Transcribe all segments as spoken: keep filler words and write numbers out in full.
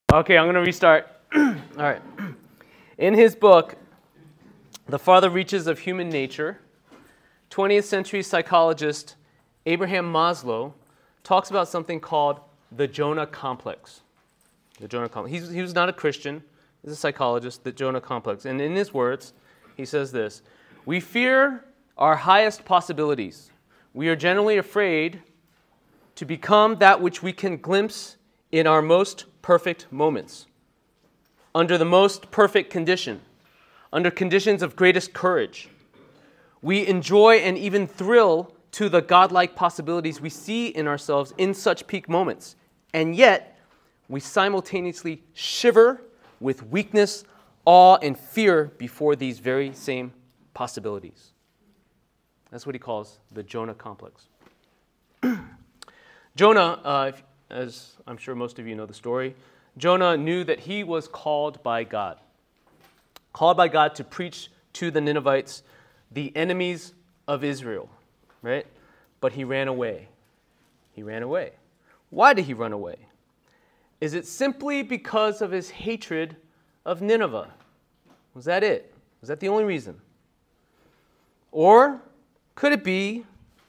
Okay, I'm going to restart. All right. In his book, The Farther Reaches of Human Nature, twentieth century psychologist Abraham Maslow talks about something called the Jonah complex. The Jonah complex. He's, he was not a Christian. He's a psychologist, the Jonah complex. And in his words, he says this: "We fear our highest possibilities. We are generally afraid to become that which we can glimpse in our most perfect moments, under the most perfect condition, under conditions of greatest courage. We enjoy and even thrill to the godlike possibilities we see in ourselves in such peak moments, and yet we simultaneously shiver with weakness, awe, and fear before these very same possibilities." That's what he calls the Jonah complex. Jonah, uh, if, as I'm sure most of you know the story, Jonah knew that he was called by God. Called by God to preach to the Ninevites, the enemies of Israel, right? But he ran away. He ran away. Why did he run away? Is it simply because of his hatred of Nineveh? Was that it? Was that the only reason? Or could it be,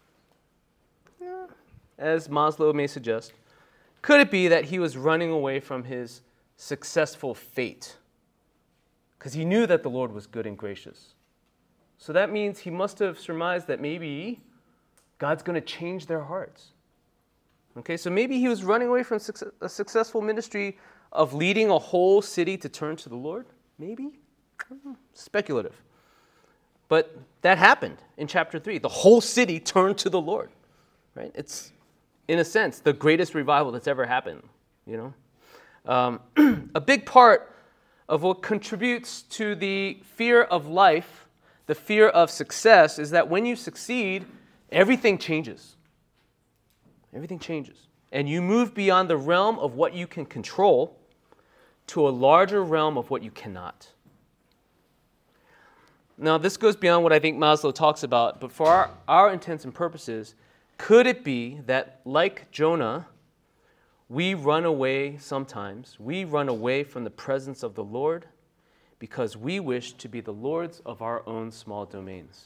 as Maslow may suggest, could it be that he was running away from his successful fate? Because he knew that the Lord was good and gracious. So that means he must have surmised that maybe God's going to change their hearts. Okay, so maybe he was running away from a successful ministry of leading a whole city to turn to the Lord? Maybe? Speculative. But that happened in chapter three. The whole city turned to the Lord. Right? It's, in a sense, the greatest revival that's ever happened. You know, um, a big part of what contributes to the fear of life, the fear of success, is that when you succeed, everything changes. Everything changes. And you move beyond the realm of what you can control to a larger realm of what you cannot. Now, this goes beyond what I think Maslow talks about, but for our, our intents and purposes, could it be that, like Jonah, we run away sometimes, we run away from the presence of the Lord because we wish to be the lords of our own small domains?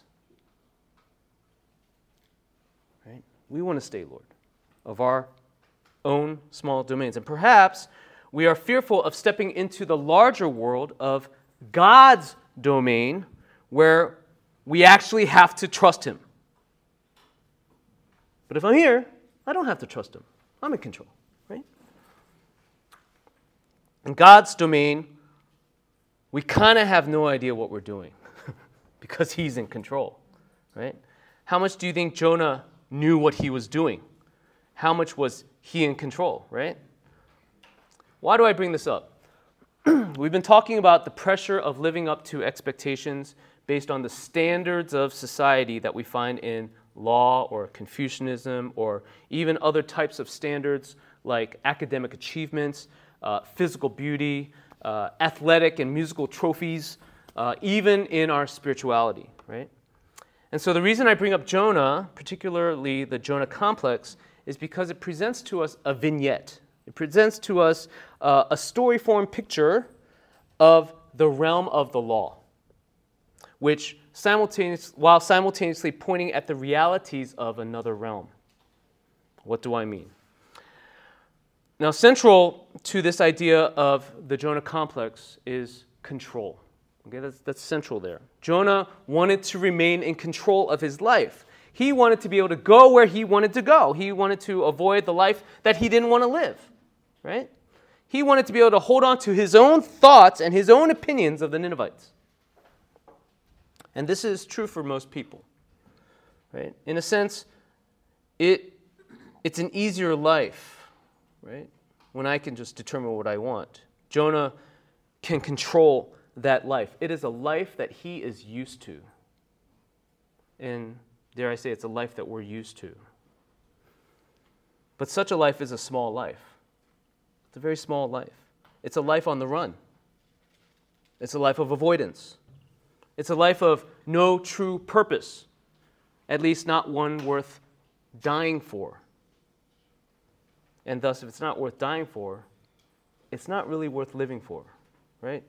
Right? We want to stay Lord of our own small domains. And perhaps we are fearful of stepping into the larger world of God's domain, where we actually have to trust Him. But if I'm here, I don't have to trust Him. I'm in control, right? In God's domain, we kind of have no idea what we're doing because He's in control, right? How much do you think Jonah knew what he was doing? How much was he in control, right? Why do I bring this up? We've been talking about the pressure of living up to expectations based on the standards of society that we find in law or Confucianism or even other types of standards like academic achievements, uh, physical beauty, uh, athletic and musical trophies, uh, even in our spirituality, right? And so the reason I bring up Jonah, particularly the Jonah complex, is because it presents to us a vignette. It presents to us uh, a story form picture of the realm of the law, which simultaneous, while simultaneously pointing at the realities of another realm. What do I mean? Now, central to this idea of the Jonah complex is control. Okay, that's, that's central there. Jonah wanted to remain in control of his life. He wanted to be able to go where he wanted to go. He wanted to avoid the life that he didn't want to live, right? He wanted to be able to hold on to his own thoughts and his own opinions of the Ninevites. And this is true for most people, right? In a sense, it it's an easier life, right? When I can just determine what I want. Jonah can control that life. It is a life that he is used to. And dare I say, it's a life that we're used to. But such a life is a small life. It's a very small life. It's a life on the run. It's a life of avoidance. It's a life of no true purpose, at least not one worth dying for. And thus, if it's not worth dying for, it's not really worth living for, right?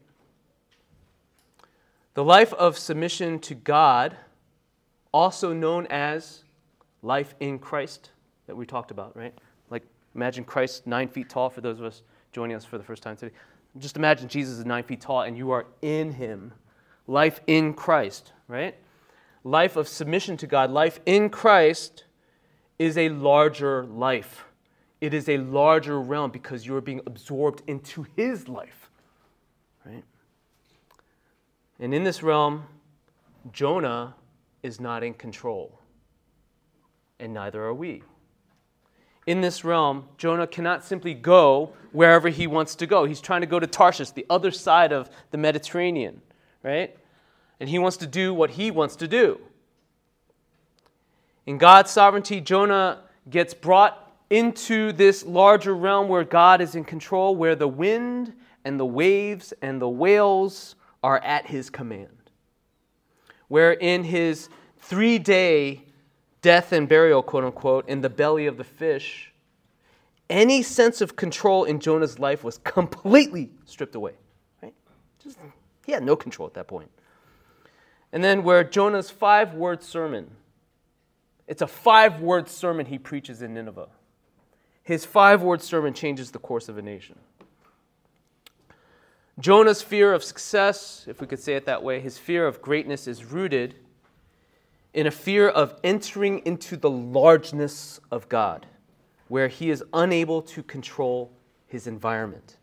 The life of submission to God, also known as life in Christ, that we talked about, right? Like, imagine Christ nine feet tall for those of us joining us for the first time today. Just imagine Jesus is nine feet tall and you are in him. Life in Christ, right? Life of submission to God, life in Christ is a larger life. It is a larger realm because you are being absorbed into his life, right? And in this realm, Jonah is not in control, and neither are we. In this realm, Jonah cannot simply go wherever he wants to go. He's trying to go to Tarshish, the other side of the Mediterranean, right? And he wants to do what he wants to do. In God's sovereignty, Jonah gets brought into this larger realm where God is in control, where the wind and the waves and the whales are at his command. Where in his three-day death and burial, quote unquote, in the belly of the fish, any sense of control in Jonah's life was completely stripped away. Right? Just, he had no control at that point. And then where Jonah's five-word sermon, it's a five-word sermon he preaches in Nineveh. His five-word sermon changes the course of a nation. Jonah's fear of success, if we could say it that way, his fear of greatness is rooted in a fear of entering into the largeness of God, where he is unable to control his environment.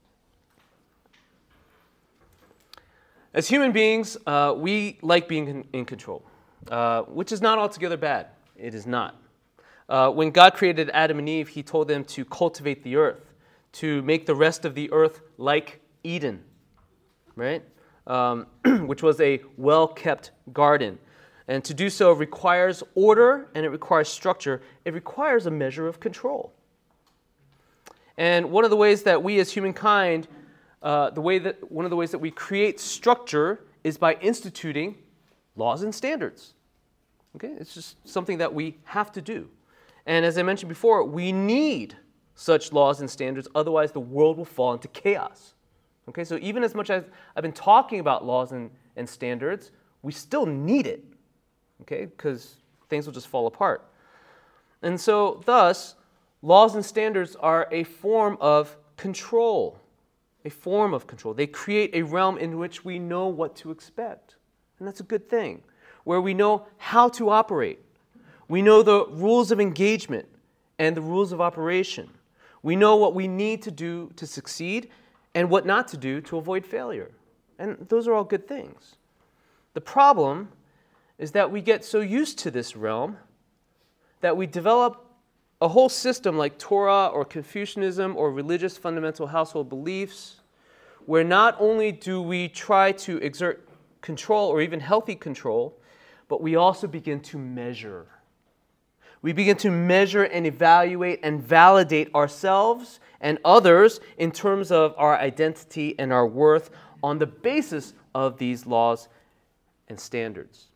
As human beings, uh, we like being in, in control, uh, which is not altogether bad. It is not. Uh, when God created Adam and Eve, he told them to cultivate the earth, to make the rest of the earth like Eden, right? Um, which was a well-kept garden. And to do so requires order and it requires structure. It requires a measure of control. And one of the ways that we as humankind, uh, the way that one of the ways that we create structure is by instituting laws and standards. Okay, it's just something that we have to do. And as I mentioned before, we need such laws and standards, otherwise the world will fall into chaos. Okay, so even as much as I've been talking about laws and, and standards, we still need it. Okay, because things will just fall apart. And so, thus, laws and standards are a form of control, a form of control. They create a realm in which we know what to expect. And that's a good thing, where we know how to operate. We know the rules of engagement and the rules of operation. We know what we need to do to succeed and what not to do to avoid failure. And those are all good things. The problem is that we get so used to this realm that we develop a whole system like Torah or Confucianism or religious fundamental household beliefs, where not only do we try to exert control or even healthy control, but we also begin to measure. We begin to measure and evaluate and validate ourselves and others in terms of our identity and our worth on the basis of these laws and standards.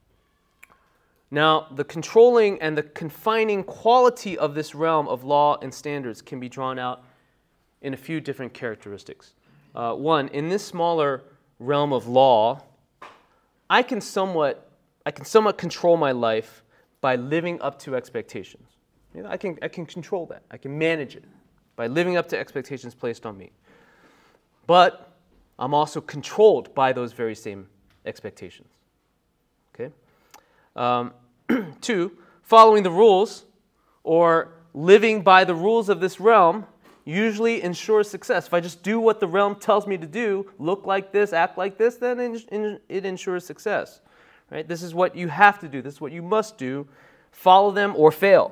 Now, the controlling and the confining quality of this realm of law and standards can be drawn out in a few different characteristics. Uh, one, in this smaller realm of law, I can somewhat, I can somewhat control my life by living up to expectations. You know, I can, I can control that. I can manage it by living up to expectations placed on me. But I'm also controlled by those very same expectations. Okay? Um, two, following the rules or living by the rules of this realm usually ensures success. If I just do what the realm tells me to do, look like this, act like this, then it ensures success. Right? This is what you have to do. This is what you must do. Follow them or fail.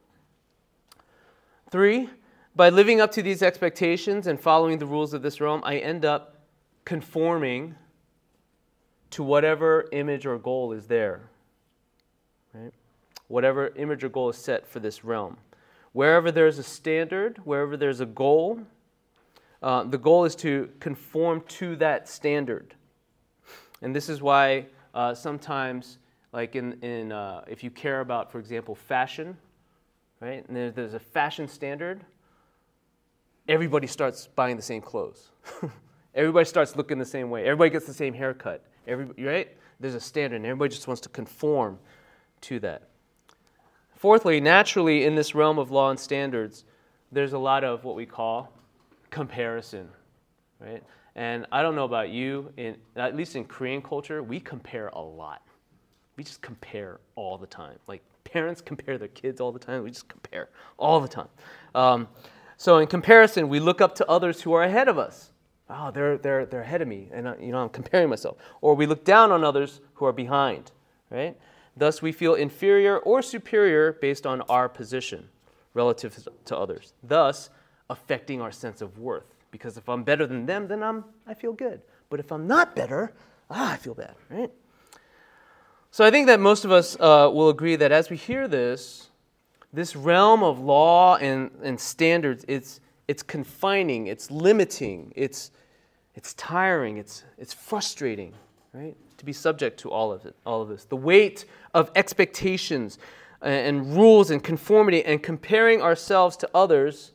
Three, by living up to these expectations and following the rules of this realm, I end up conforming to whatever image or goal is there. Right? Whatever image or goal is set for this realm. Wherever there's a standard, wherever there's a goal, uh, the goal is to conform to that standard. And this is why uh, sometimes, like in, in uh, if you care about, for example, fashion, right? And there, there's a fashion standard. everybody starts buying the same clothes. Everybody starts looking the same way. Everybody gets the same haircut. Everybody, right? There's a standard, and everybody just wants to conform to that. Fourthly, naturally, in this realm of law and standards, there's a lot of what we call comparison, right? And I don't know about you, in, at least in Korean culture, we compare a lot. We just compare all the time. Like parents compare their kids all the time. We just compare all the time. Um, so in comparison, we look up to others who are ahead of us. Oh, they're they're they're ahead of me, and uh, you know I'm comparing myself. Or we look down on others who are behind, right? Thus, we feel inferior or superior based on our position relative to others. Thus, affecting our sense of worth. Because if I'm better than them, then I'm I feel good. But if I'm not better, ah, I feel bad, right? So I think that most of us uh, will agree that as we hear this, this realm of law and, and standards, it's it's confining, it's limiting, it's it's tiring, it's it's frustrating, right? To be subject to all of it, all of this. The weight of expectations and, and rules and conformity and comparing ourselves to others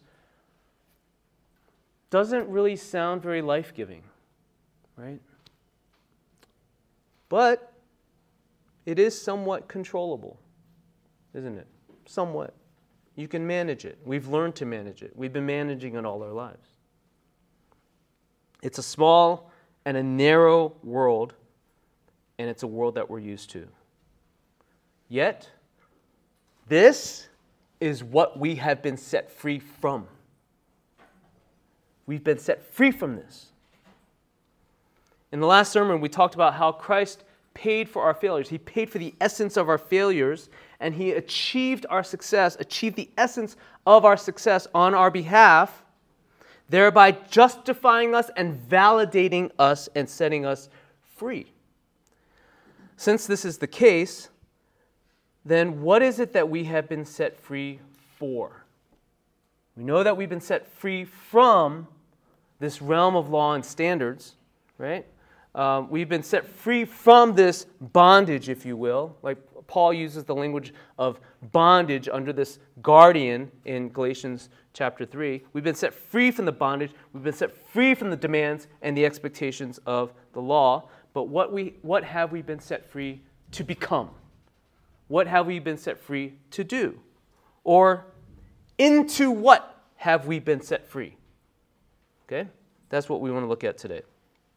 doesn't really sound very life-giving, right? But it is somewhat controllable, isn't it? Somewhat. You can manage it. We've learned to manage it. We've been managing it all our lives. It's a small and a narrow world, and it's a world that we're used to. Yet, this is what we have been set free from. We've been set free from this. In the last sermon, we talked about how Christ paid for our failures. He paid for the essence of our failures, and He achieved our success, achieved the essence of our success on our behalf, thereby justifying us and validating us and setting us free. Since this is the case, then what is it that we have been set free for? We know that we've been set free from this realm of law and standards, right? Um, we've been set free from this bondage, if you will. Like Paul uses the language of bondage under this guardian in Galatians chapter three. We've been set free from the bondage. We've been set free from the demands and the expectations of the law. But what we what have we been set free to become? What have we been set free to do? Or into what have we been set free? Okay? That's what we want to look at today.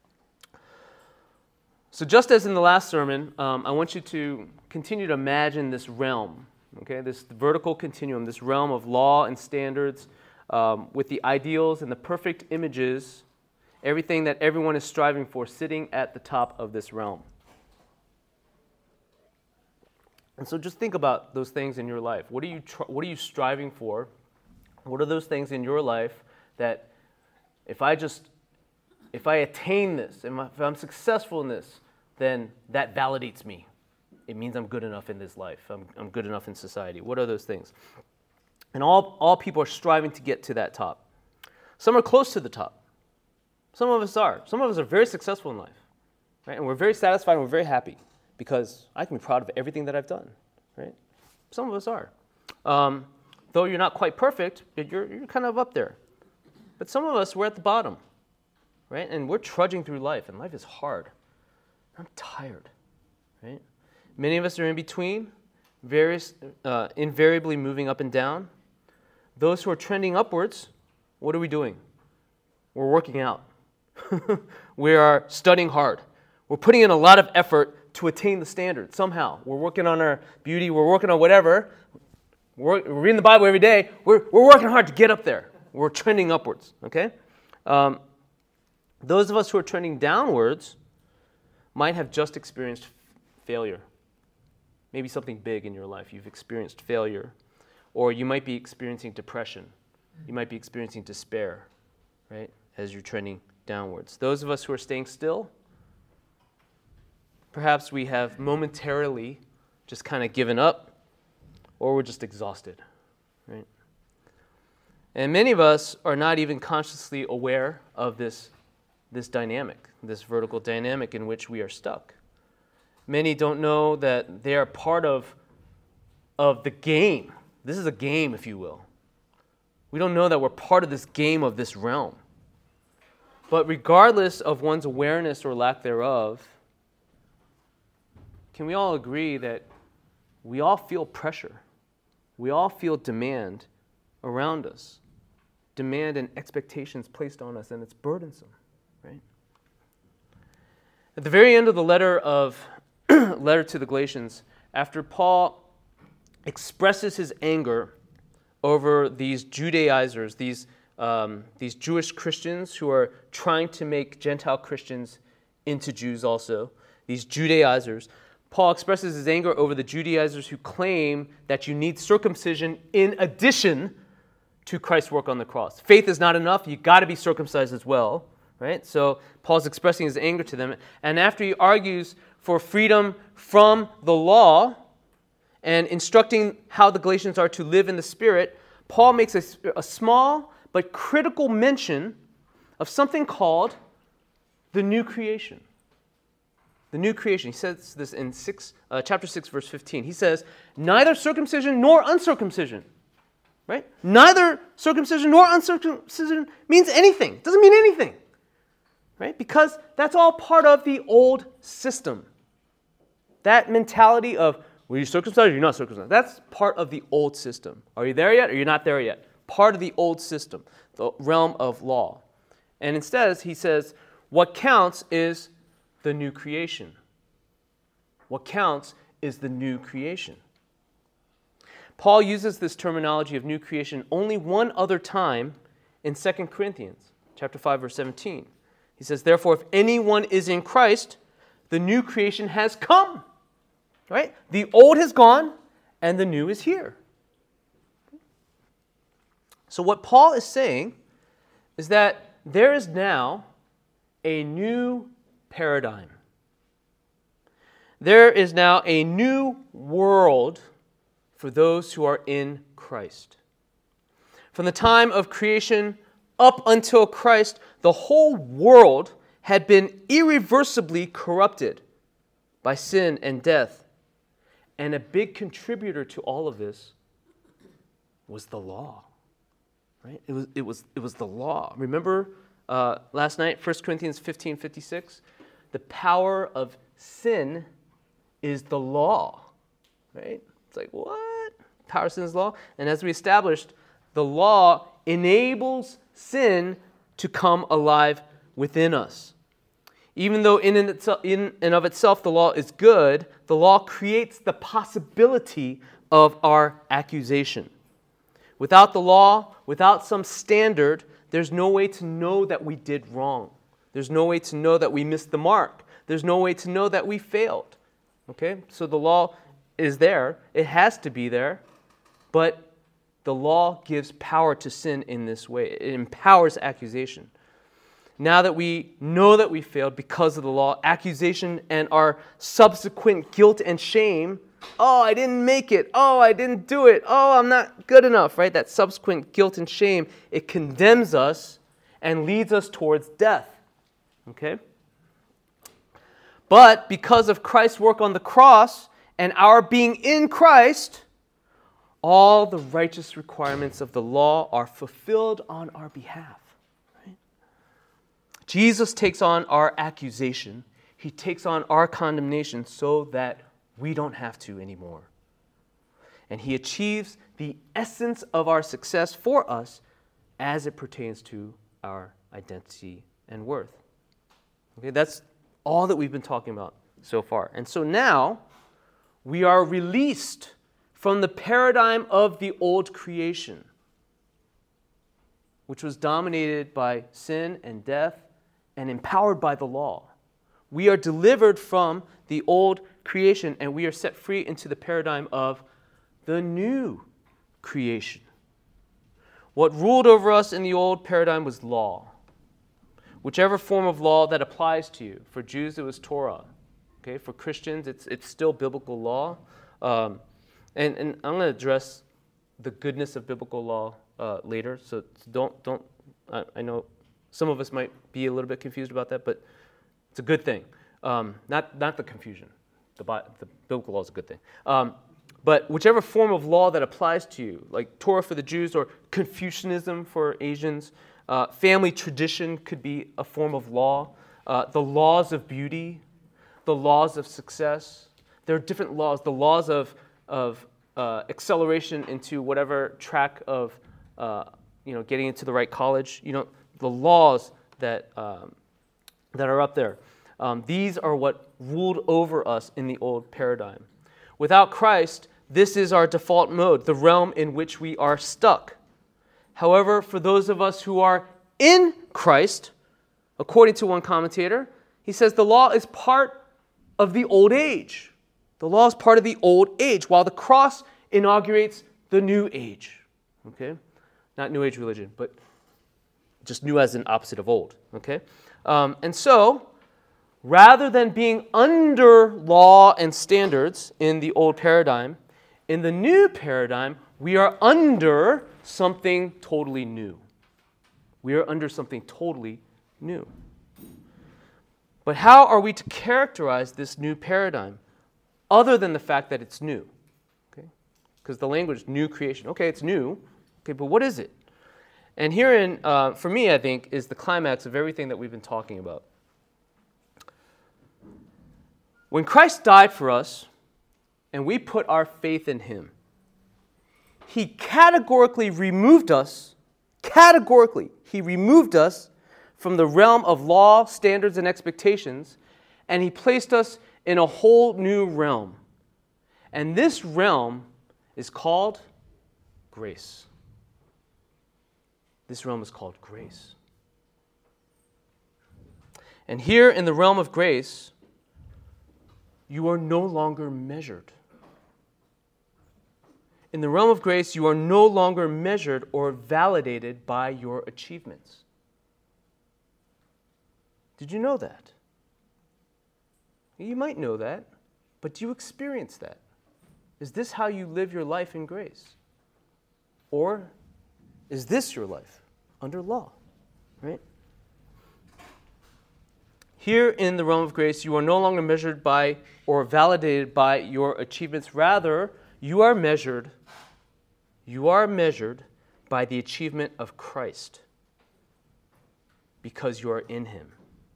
So just as in the last sermon, um, I want you to continue to imagine this realm, okay, this vertical continuum, this realm of law and standards um, with the ideals and the perfect images, everything that everyone is striving for sitting at the top of this realm. And so just think about those things in your life. What are you tr- what are you striving for? What are those things in your life that if I just, if I attain this, if I'm successful in this, then that validates me. It means I'm good enough in this life. I'm, I'm good enough in society. What are those things? And all, all people are striving to get to that top. Some are close to the top. Some of us are. Some of us are very successful in life, right? And we're very satisfied and we're very happy because I can be proud of everything that I've done, right? Some of us are. Um, though you're not quite perfect, you're, you're kind of up there. But some of us, we're at the bottom, right? And we're trudging through life, and life is hard. I'm tired, right? Many of us are in between, various, uh, invariably moving up and down. Those who are trending upwards, what are we doing? We're working out. We are studying hard. We're putting in a lot of effort to attain the standard somehow. We're working on our beauty. We're working on whatever. We're, we're reading the Bible every day. We're, we're working hard to get up there. We're trending upwards, okay? Um, those of us who are trending downwards might have just experienced failure. Maybe something big in your life. You've experienced failure. Or you might be experiencing depression. You might be experiencing despair, right, as you're trending downwards. Those of us who are staying still, perhaps we have momentarily just kind of given up, or we're just exhausted, right? And many of us are not even consciously aware of this, this dynamic, this vertical dynamic in which we are stuck. Many don't know that they are part of, of the game. This is a game, if you will. We don't know that we're part of this game of this realm. But regardless of one's awareness or lack thereof, can we all agree that we all feel pressure? We all feel demand around us. Demand and expectations placed on us, and it's burdensome, right? At the very end of the letter of letter to the Galatians, after Paul expresses his anger over these Judaizers, these um, these Jewish Christians who are trying to make Gentile Christians into Jews also, these Judaizers, Paul expresses his anger over the Judaizers who claim that you need circumcision in addition to Christ's work on the cross. Faith is not enough. You've got to be circumcised as well, right? So Paul's expressing his anger to them. And after he argues for freedom from the law and instructing how the Galatians are to live in the Spirit, Paul makes a, a small but critical mention of something called the new creation. The new creation. He says this in six, uh, chapter six, verse fifteen. He says, neither circumcision nor uncircumcision. Right? Neither circumcision nor uncircumcision means anything. It doesn't mean anything. Right? Because that's all part of the old system. That mentality of, well, you're circumcised or you're not circumcised. That's part of the old system. Are you there yet or you're not there yet? Part of the old system, the realm of law. And instead, he says, what counts is the new creation. What counts is the new creation. Paul uses this terminology of new creation only one other time in Second Corinthians chapter five, verse seventeen. He says, therefore, if anyone is in Christ, the new creation has come. Right? The old has gone and the new is here. So what Paul is saying is that there is now a new paradigm. There is now a new world for those who are in Christ. From the time of creation up until Christ, the whole world had been irreversibly corrupted by sin and death. And a big contributor to all of this was the law. Right? It was, it was, it was the law. Remember uh, last night, First Corinthians fifteen fifty-six? The power of sin is the law. Right? It's like, what? Power of sin is law? And as we established, the law enables sin to come alive within us. Even though in and, itself, in and of itself the law is good, the law creates the possibility of our accusation. Without the law, without some standard, there's no way to know that we did wrong. There's no way to know that we missed the mark. There's no way to know that we failed. Okay? So the law is there. It has to be there. But the law gives power to sin in this way. It empowers accusation. Now that we know that we failed because of the law, accusation and our subsequent guilt and shame, oh, I didn't make it. Oh, I didn't do it. Oh, I'm not good enough, right? That subsequent guilt and shame, it condemns us and leads us towards death. Okay? But because of Christ's work on the cross and our being in Christ, all the righteous requirements of the law are fulfilled on our behalf. Jesus takes on our accusation. He takes on our condemnation so that we don't have to anymore. And he achieves the essence of our success for us as it pertains to our identity and worth. Okay, that's all that we've been talking about so far. And so now we are released from the paradigm of the old creation, which was dominated by sin and death and empowered by the law. We are delivered from the old creation and we are set free into the paradigm of the new creation. What ruled over us in the old paradigm was law. Whichever form of law that applies to you. For Jews, it was Torah. Okay, for Christians, it's it's still biblical law. Um, and, and I'm going to address the goodness of biblical law uh, later. So don't don't. I, I know some of us might be a little bit confused about that, but it's a good thing. Um, not not the confusion. The, the biblical law is a good thing. Um, But whichever form of law that applies to you, like Torah for the Jews or Confucianism for Asians, uh, family tradition could be a form of law, uh, the laws of beauty, the laws of success. There are different laws, the laws of, of uh, acceleration into whatever track of uh, you know, getting into the right college, you know, the laws that, um, that are up there. Um, these are what ruled over us in the old paradigm. Without Christ, this is our default mode, the realm in which we are stuck. However, for those of us who are in Christ, according to one commentator, he says the law is part of the old age. The law is part of the old age, while the cross inaugurates the new age. Okay? Not new age religion, but just new as an opposite of old. Okay? Um, and so, rather than being under law and standards in the old paradigm, in the new paradigm, we are under something totally new. We are under something totally new. But how are we to characterize this new paradigm other than the fact that it's new? Okay? Because the language, new creation. Okay, it's new. Okay, but what is it? And herein, uh, for me, I think, is the climax of everything that we've been talking about. When Christ died for us, and we put our faith in Him, He categorically removed us, categorically, He removed us from the realm of law, standards, and expectations, and He placed us in a whole new realm. And this realm is called grace. This realm is called grace. And here in the realm of grace, you are no longer measured. In the realm of grace, you are no longer measured or validated by your achievements. Did you know that? You might know that, but do you experience that? Is this how you live your life in grace? Or is this your life under law? Right? Here in the realm of grace, you are no longer measured by or validated by your achievements. Rather, you are measured, you are measured by the achievement of Christ because you are in Him.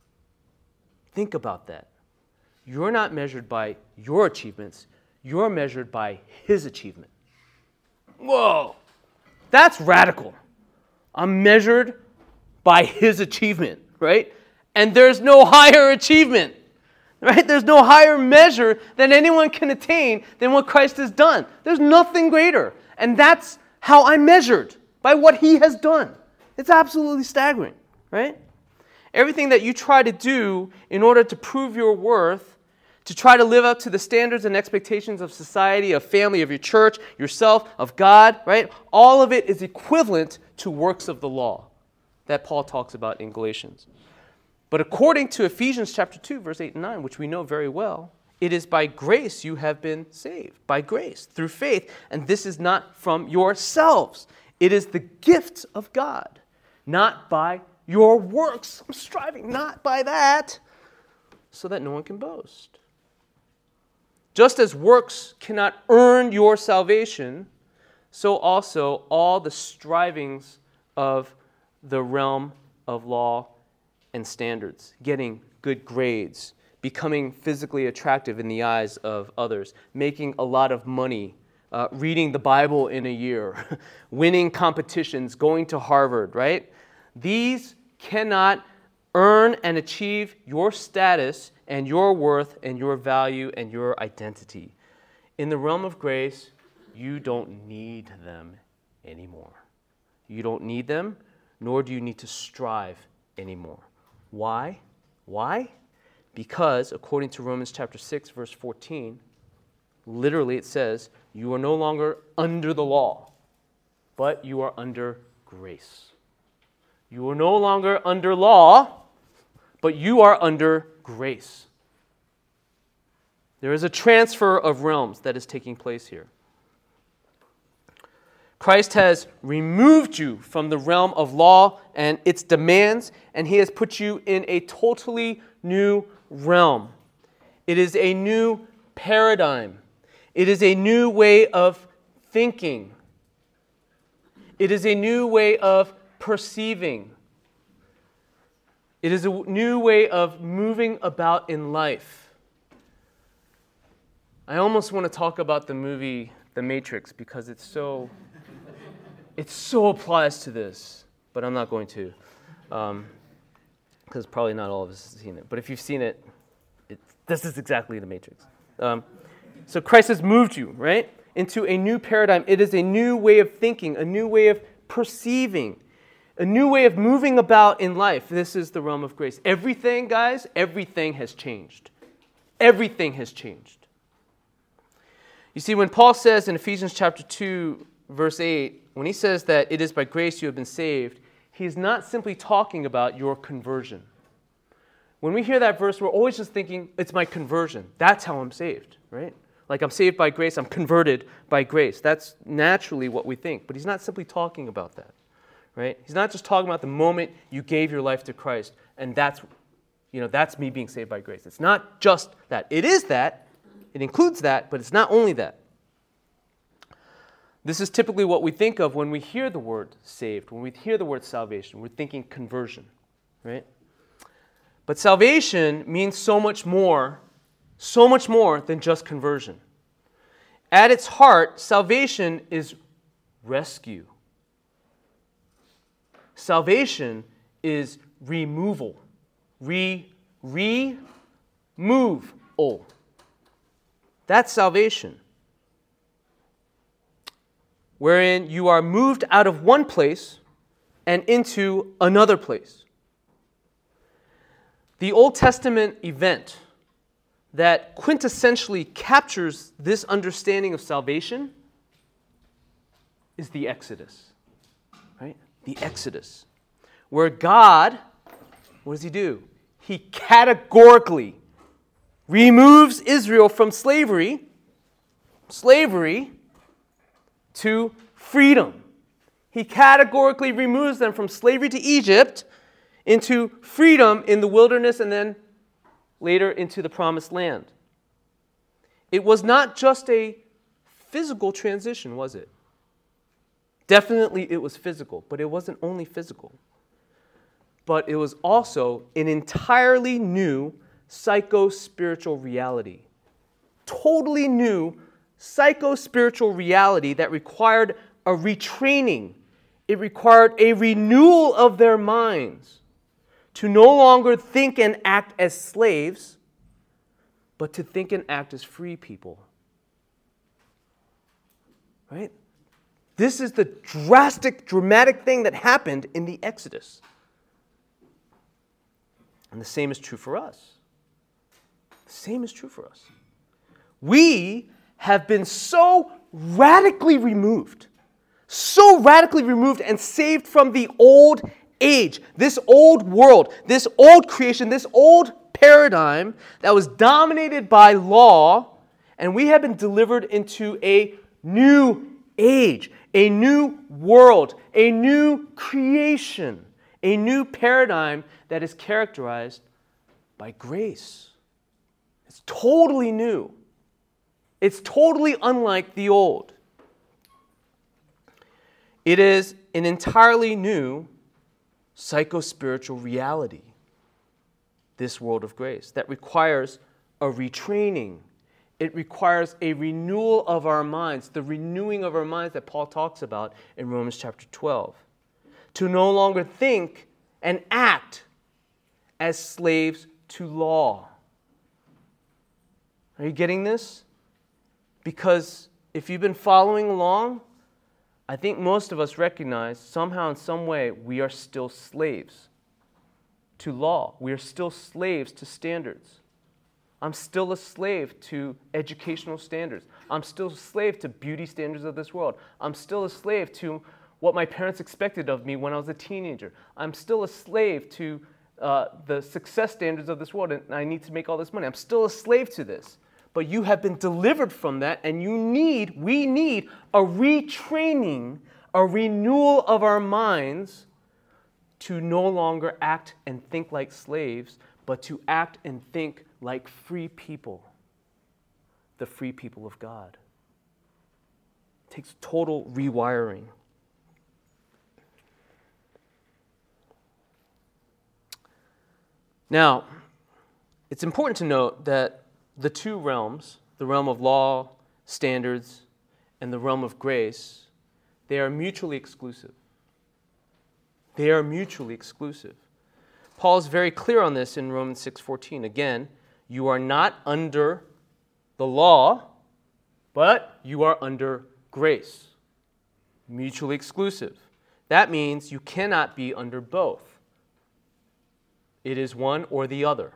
Think about that. You're not measured by your achievements. You're measured by His achievement. Whoa! That's radical. I'm measured by His achievement, right? And there's no higher achievement, right? There's no higher measure that anyone can attain than what Christ has done. There's nothing greater. And that's how I'm measured, by what He has done. It's absolutely staggering, right? Everything that you try to do in order to prove your worth, to try to live up to the standards and expectations of society, of family, of your church, yourself, of God, right? All of it is equivalent to works of the law that Paul talks about in Galatians. But according to Ephesians chapter two, verse eight and nine, which we know very well, it is by grace you have been saved, by grace, through faith, and this is not from yourselves. It is the gift of God, not by your works. I'm striving not by that, so that no one can boast. Just as works cannot earn your salvation, so also all the strivings of the realm of law and standards, getting good grades, becoming physically attractive in the eyes of others, making a lot of money, uh, reading the Bible in a year, winning competitions, going to Harvard, right? These cannot earn and achieve your status and your worth and your value and your identity. In the realm of grace, you don't need them anymore. You don't need them, nor do you need to strive anymore. Why? Why? Because, according to Romans chapter six, verse fourteen, literally it says, you are no longer under the law, but you are under grace. You are no longer under law, but you are under grace. There is a transfer of realms that is taking place here. Christ has removed you from the realm of law and its demands, and He has put you in a totally new realm. It is a new paradigm. It is a new way of thinking. It is a new way of perceiving. It is a new way of moving about in life. I almost want to talk about the movie The Matrix because it's so, it so applies to this, but I'm not going to, um, because probably not all of us have seen it. But if you've seen it, it this is exactly The Matrix. Um, so Christ has moved you, right, into a new paradigm. It is a new way of thinking, a new way of perceiving, a new way of moving about in life. This is the realm of grace. Everything, guys, everything has changed. Everything has changed. You see, when Paul says in Ephesians chapter two, verse eight, when he says that it is by grace you have been saved, he's not simply talking about your conversion. When we hear that verse, we're always just thinking, it's my conversion. That's how I'm saved, right? Like I'm saved by grace, I'm converted by grace. That's naturally what we think. But he's not simply talking about that, right? He's not just talking about the moment you gave your life to Christ, and that's, you know, that's me being saved by grace. It's not just that. It is that. It includes that, but it's not only that. This is typically what we think of when we hear the word saved, when we hear the word salvation. We're thinking conversion, right? But salvation means so much more, so much more than just conversion. At its heart, salvation is rescue. Salvation is removal. Re, re-move-al. That's salvation. Wherein you are moved out of one place and into another place. The Old Testament event that quintessentially captures this understanding of salvation is the Exodus, right? The Exodus, where God, what does he do? He categorically removes Israel from slavery, slavery to freedom. He categorically removes them from slavery to Egypt into freedom in the wilderness and then later into the promised land. It was not just a physical transition, was it? Definitely it was physical, but it wasn't only physical. But it was also an entirely new psycho-spiritual reality. Totally new psycho-spiritual reality that required a retraining. It required a renewal of their minds to no longer think and act as slaves, but to think and act as free people. Right? This is the drastic, dramatic thing that happened in the Exodus. And the same is true for us. The same is true for us. We have been so radically removed, so radically removed and saved from the old age, this old world, this old creation, this old paradigm that was dominated by law, and we have been delivered into a new age, a new world, a new creation, a new paradigm that is characterized by grace. It's totally new. It's totally unlike the old. It is an entirely new psycho-spiritual reality, this world of grace, that requires a retraining. It requires a renewal of our minds, the renewing of our minds that Paul talks about in Romans chapter twelve. To no longer think and act as slaves to law. Are you getting this? Because if you've been following along, I think most of us recognize somehow in some way we are still slaves to law. We are still slaves to standards. I'm still a slave to educational standards. I'm still a slave to beauty standards of this world. I'm still a slave to what my parents expected of me when I was a teenager. I'm still a slave to uh, the success standards of this world, and I need to make all this money. I'm still a slave to this. But you have been delivered from that, and you need, we need a retraining, a renewal of our minds to no longer act and think like slaves, but to act and think like free people, the free people of God. It takes total rewiring. Now, it's important to note that the two realms, the realm of law, standards, and the realm of grace, they are mutually exclusive. They are mutually exclusive. Paul is very clear on this in Romans six fourteen. Again, you are not under the law, but you are under grace. Mutually exclusive. That means you cannot be under both. It is one or the other.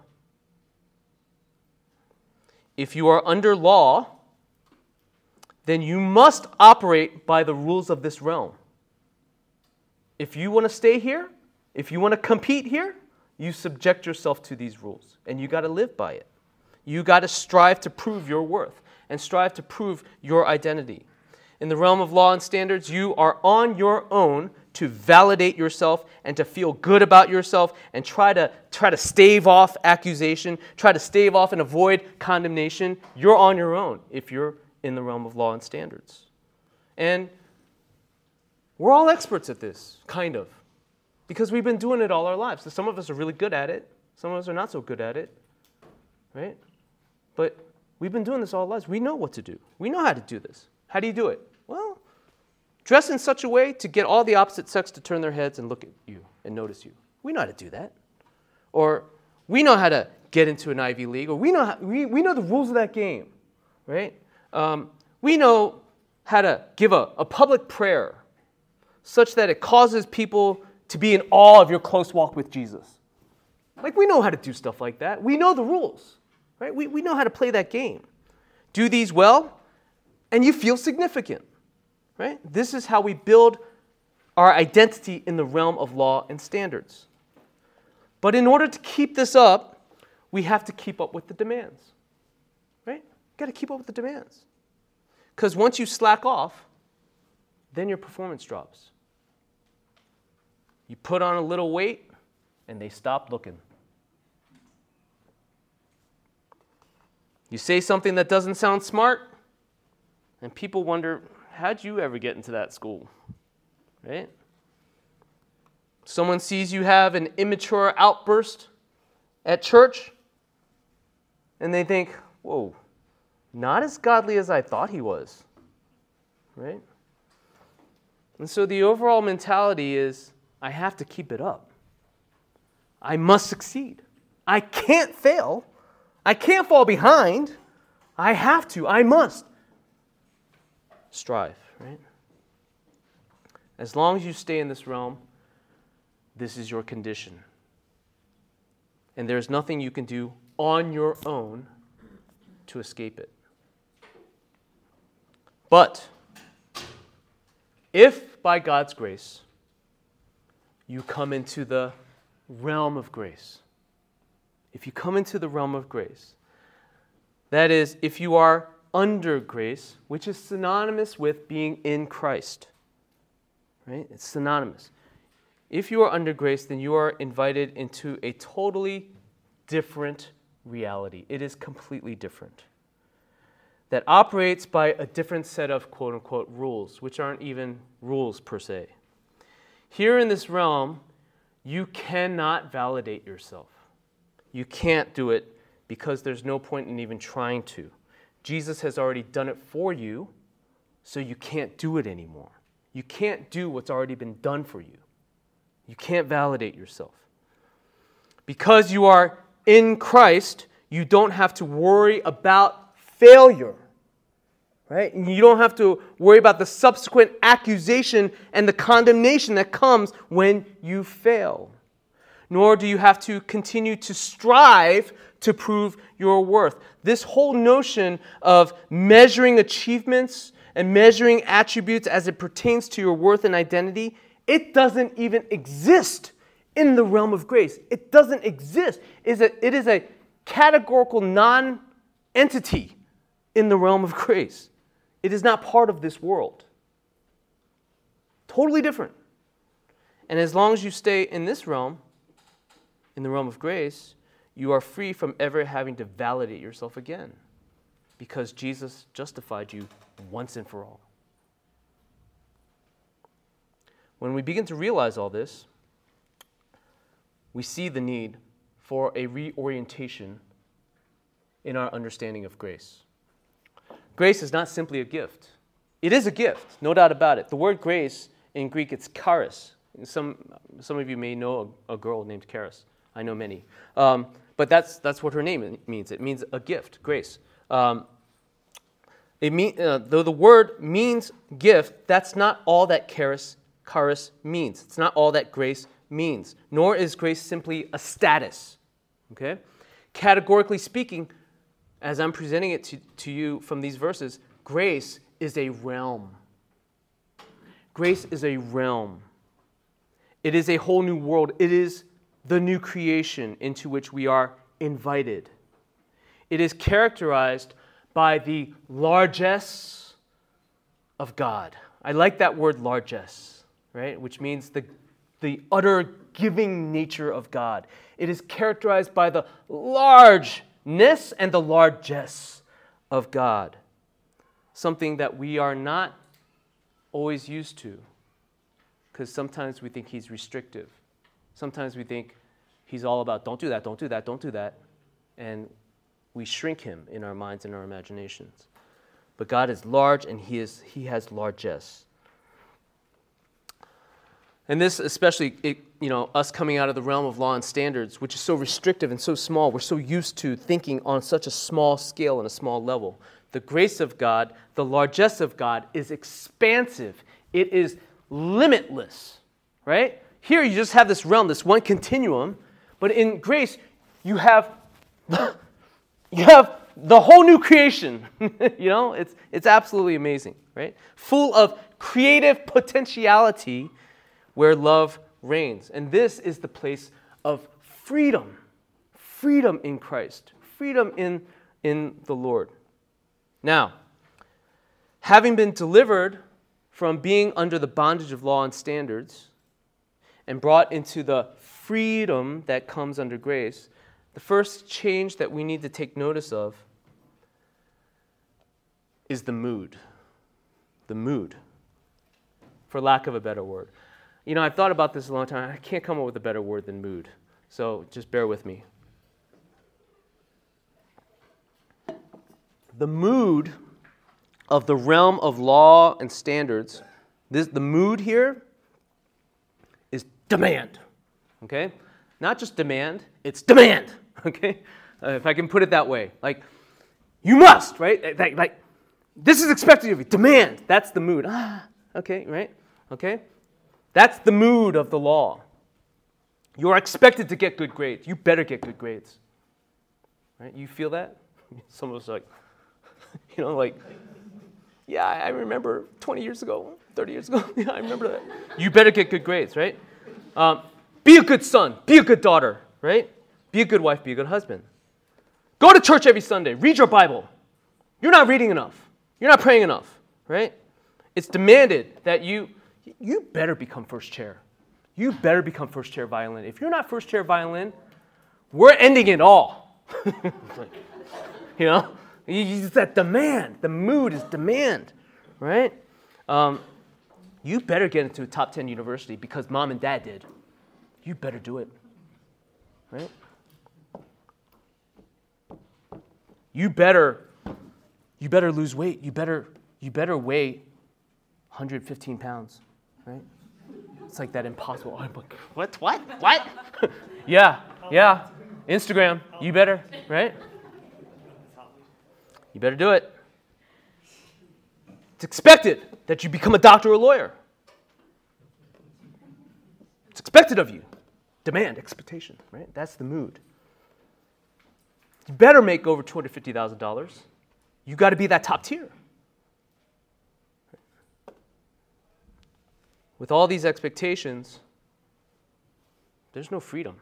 If you are under law, then you must operate by the rules of this realm. If you want to stay here, if you want to compete here, you subject yourself to these rules, and you got to live by it. You got to strive to prove your worth and strive to prove your identity. In the realm of law and standards, you are on your own to validate yourself and to feel good about yourself and try to try to stave off accusation, try to stave off and avoid condemnation. You're on your own if you're in the realm of law and standards. And we're all experts at this, kind of, because we've been doing it all our lives. So some of us are really good at it. Some of us are not so good at it, right? But we've been doing this all our lives. We know what to do. We know how to do this. How do you do it? Well, dress in such a way to get all the opposite sex to turn their heads and look at you and notice you. We know how to do that. Or we know how to get into an Ivy League. Or we know how, we, we know the rules of that game, right? Um, we know how to give a, a public prayer such that it causes people to be in awe of your close walk with Jesus. Like, we know how to do stuff like that. We know the rules, right? We, we know how to play that game. Do these well, and you feel significant, right? This is how we build our identity in the realm of law and standards. But in order to keep this up, we have to keep up with the demands, right? You've got to keep up with the demands. Because once you slack off, then your performance drops. You put on a little weight, and they stop looking. You say something that doesn't sound smart, and people wonder, how'd you ever get into that school? Right? Someone sees you have an immature outburst at church, and they think, whoa, not as godly as I thought he was. Right? And so the overall mentality is, I have to keep it up. I must succeed. I can't fail. I can't fall behind. I have to. I must. Strive, right? As long as you stay in this realm, this is your condition. And there's nothing you can do on your own to escape it. But if by God's grace you come into the realm of grace, if you come into the realm of grace, that is, if you are under grace, which is synonymous with being in Christ, right? It's synonymous. If you are under grace, then you are invited into a totally different reality. It is completely different. That operates by a different set of quote-unquote rules, which aren't even rules per se. Here in this realm, you cannot validate yourself. You can't do it because there's no point in even trying to. Jesus has already done it for you, so you can't do it anymore. You can't do what's already been done for you. You can't validate yourself. Because you are in Christ, you don't have to worry about failure. Right? And you don't have to worry about the subsequent accusation and the condemnation that comes when you fail. Nor do you have to continue to strive to prove your worth. This whole notion of measuring achievements and measuring attributes as it pertains to your worth and identity, it doesn't even exist in the realm of grace. It doesn't exist. It is a categorical non-entity in the realm of grace. It is not part of this world. Totally different. And as long as you stay in this realm, in the realm of grace, you are free from ever having to validate yourself again, because Jesus justified you once and for all. When we begin to realize all this, we see the need for a reorientation in our understanding of grace. Grace is not simply a gift. It is a gift, no doubt about it. The word grace in Greek, it's charis. Some, some of you may know a, a girl named Charis. I know many. Um, but that's, that's what her name means. It means a gift, grace. Um, it mean, uh, though the word means gift, that's not all that charis, charis means. It's not all that grace means. Nor is grace simply a status. Okay? Categorically speaking, as I'm presenting it to, to you from these verses, grace is a realm. Grace is a realm. It is a whole new world. It is the new creation into which we are invited. It is characterized by the largesse of God. I like that word largesse, right? Which means the, the utter giving nature of God. It is characterized by the largeness and the largesse of God. Something that we are not always used to. Because sometimes we think he's restrictive. Sometimes we think he's all about, don't do that, don't do that, don't do that. And we shrink him in our minds and our imaginations. But God is large, and he is he has largesse. And this especially, it, you know, us coming out of the realm of law and standards, which is so restrictive and so small, we're so used to thinking on such a small scale and a small level. The grace of God, the largesse of God is expansive. It is limitless, right? Here you just have this realm, this one continuum, but in grace you have you have the whole new creation. You know, it's it's absolutely amazing, right? Full of creative potentiality where love reigns. And this is the place of freedom. Freedom in Christ. Freedom in, in the Lord. Now, having been delivered from being under the bondage of law and standards and brought into the freedom that comes under grace, the first change that we need to take notice of is the mood. The mood, for lack of a better word. You know, I've thought about this a long time. I can't come up with a better word than mood. So just bear with me. The mood of the realm of law and standards, this, the mood here is demand, okay? Not just demand, it's demand, okay? Uh, if I can put it that way. Like, you must, right? Like, like, this is expected of you. Demand, that's the mood. Ah, okay, right? Okay? That's the mood of the law. You're expected to get good grades. You better get good grades. Right? You feel that? Some of us are like, you know, like, yeah, I remember twenty years ago, thirty years ago. Yeah, I remember that. You better get good grades, right? Um, be a good son. Be a good daughter, right? Be a good wife. Be a good husband. Go to church every Sunday. Read your Bible. You're not reading enough. You're not praying enough, right? It's demanded that you, you better become first chair. You better become first chair violin. If you're not first chair violin, we're ending it all. You know? It's that demand. The mood is demand, right? Um, you better get into a top ten university because mom and dad did. You better do it, right? You better, you better lose weight. You better, you better weigh one hundred fifteen pounds, right? It's like that impossible. I'm like, what? What? What? yeah, yeah. Instagram. You better, right? You better do it. It's expected that you become a doctor or a lawyer. It's expected of you. Demand, expectation, right? That's the mood. You better make over two hundred fifty thousand dollars. You got to be that top tier. With all these expectations, there's no freedom.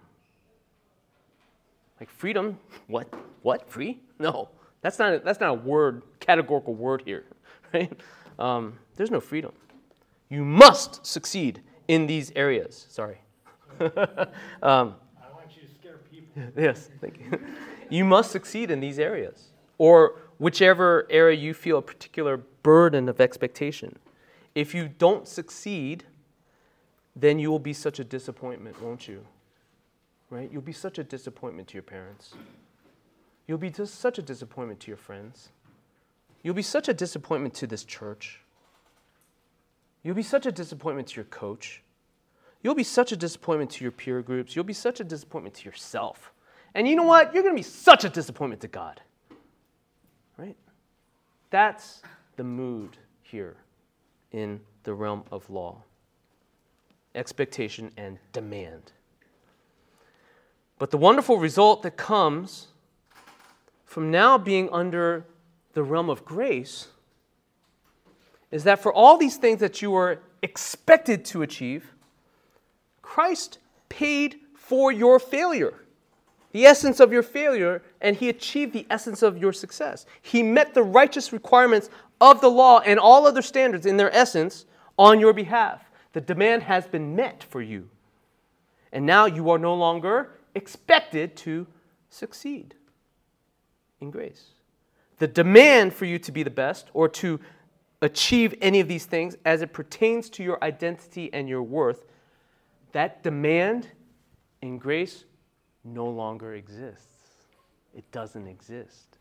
Like freedom, what? What? Free? No. That's not a, that's not a word, categorical word here, right? Um, there's no freedom. You must succeed in these areas. Sorry. um, I want you to scare people. Yes, thank you. You must succeed in these areas, or whichever area you feel a particular burden of expectation. If you don't succeed, then you will be such a disappointment, won't you? Right? You'll be such a disappointment to your parents. You'll be just such a disappointment to your friends. You'll be such a disappointment to this church. You'll be such a disappointment to your coach. You'll be such a disappointment to your peer groups. You'll be such a disappointment to yourself. And you know what? You're going to be such a disappointment to God. Right? That's the mood here in the realm of law. Expectation and demand. But the wonderful result that comes from now being under the realm of grace is that for all these things that you were expected to achieve, Christ paid for your failure, the essence of your failure, and he achieved the essence of your success. He met the righteous requirements of the law and all other standards in their essence on your behalf. The demand has been met for you. And now you are no longer expected to succeed in grace. The demand for you to be the best or to achieve any of these things as it pertains to your identity and your worth, that demand in grace no longer exists. It doesn't exist.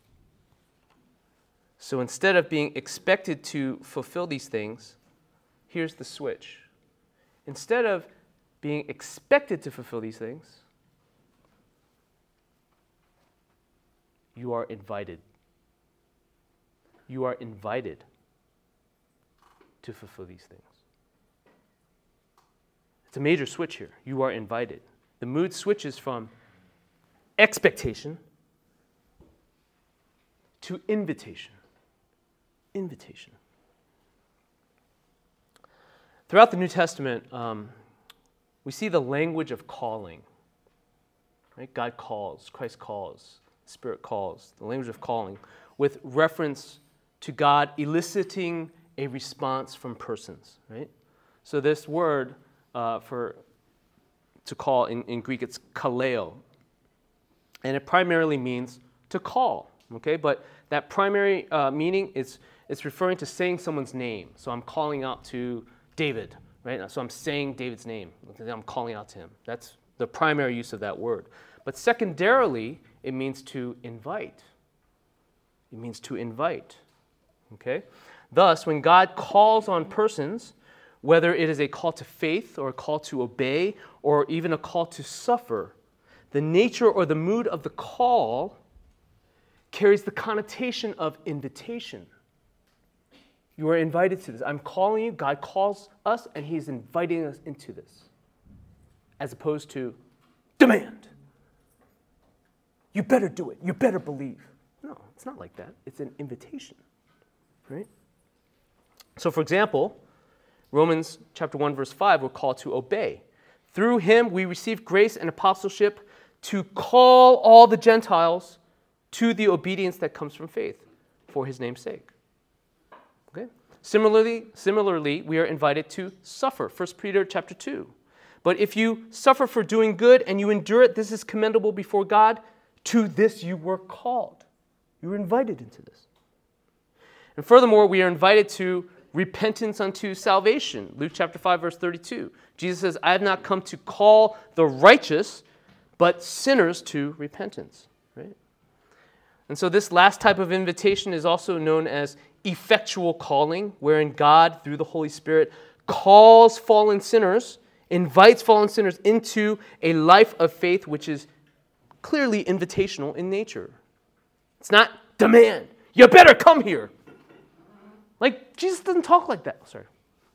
So instead of being expected to fulfill these things, here's the switch. Instead of being expected to fulfill these things, you are invited. You are invited to fulfill these things. It's a major switch here. You are invited. The mood switches from expectation to invitation. Invitation. Throughout the New Testament, um, we see the language of calling. Right? God calls, Christ calls, Spirit calls, the language of calling, with reference to God eliciting a response from persons. Right? So this word uh, for to call in, in Greek, it's kaleo, and it primarily means to call. Okay, but that primary uh, meaning is it's referring to saying someone's name. So I'm calling out to David, right? So I'm saying David's name. I'm calling out to him. That's the primary use of that word. But secondarily, it means to invite. It means to invite. Okay? Thus, when God calls on persons, whether it is a call to faith or a call to obey or even a call to suffer, the nature or the mood of the call carries the connotation of invitation. You are invited to this. I'm calling you. God calls us, and he's inviting us into this, as opposed to demand. You better do it. You better believe. No, it's not like that. It's an invitation, right? So, for example, Romans chapter one, verse five, we're called to obey. Through him, we receive grace and apostleship to call all the Gentiles to the obedience that comes from faith for his name's sake. Okay? Similarly, similarly, we are invited to suffer. First Peter chapter two. But if you suffer for doing good and you endure it, this is commendable before God. To this you were called. You were invited into this. And furthermore, we are invited to repentance unto salvation. Luke chapter five, verse thirty-two. Jesus says, I have not come to call the righteous, but sinners to repentance. Right? And so this last type of invitation is also known as effectual calling, wherein God, through the Holy Spirit, calls fallen sinners, invites fallen sinners into a life of faith which is clearly invitational in nature. It's not demand. You better come here. Like, Jesus doesn't talk like that. Sorry.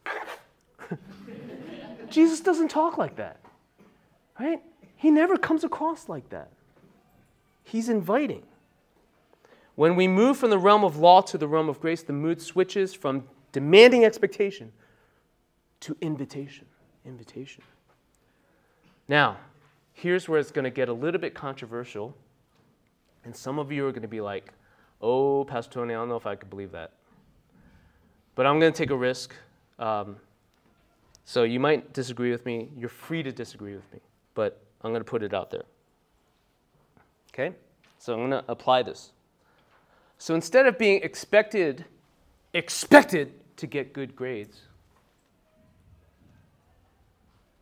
Jesus doesn't talk like that. Right? He never comes across like that. He's inviting. When we move from the realm of law to the realm of grace, the mood switches from demanding expectation to invitation. Invitation. Now, here's where it's going to get a little bit controversial. And some of you are going to be like, oh, Pastor Tony, I don't know if I could believe that. But I'm going to take a risk. Um, so you might disagree with me. You're free to disagree with me. But I'm going to put it out there. Okay? So I'm going to apply this. So instead of being expected, expected to get good grades,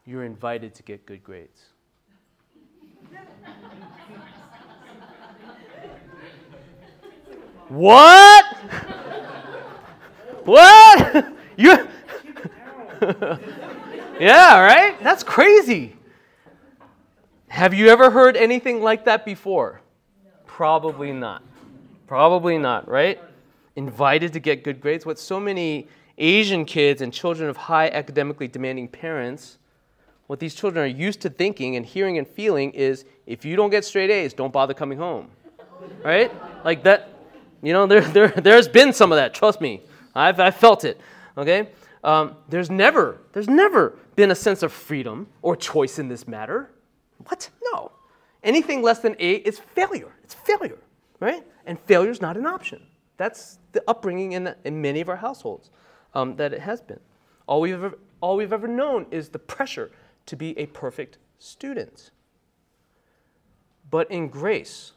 you're invited to get good grades. What? What? You? Yeah, right? That's crazy. Have you ever heard anything like that before? No. Probably not. Probably not, right? Invited to get good grades. What so many Asian kids and children of high academically demanding parents, what these children are used to thinking and hearing and feeling is, if you don't get straight A's, don't bother coming home. Right? Like that, you know, there, there, there's been some of that, trust me. I've, I've felt it, okay? Um, there's never, there's never been a sense of freedom or choice in this matter. What? No. Anything less than A is failure. It's failure, right? And failure is not an option. That's the upbringing in, in many of our households um, that it has been. All we've ever, all we've ever known is the pressure to be a perfect student. But in grace,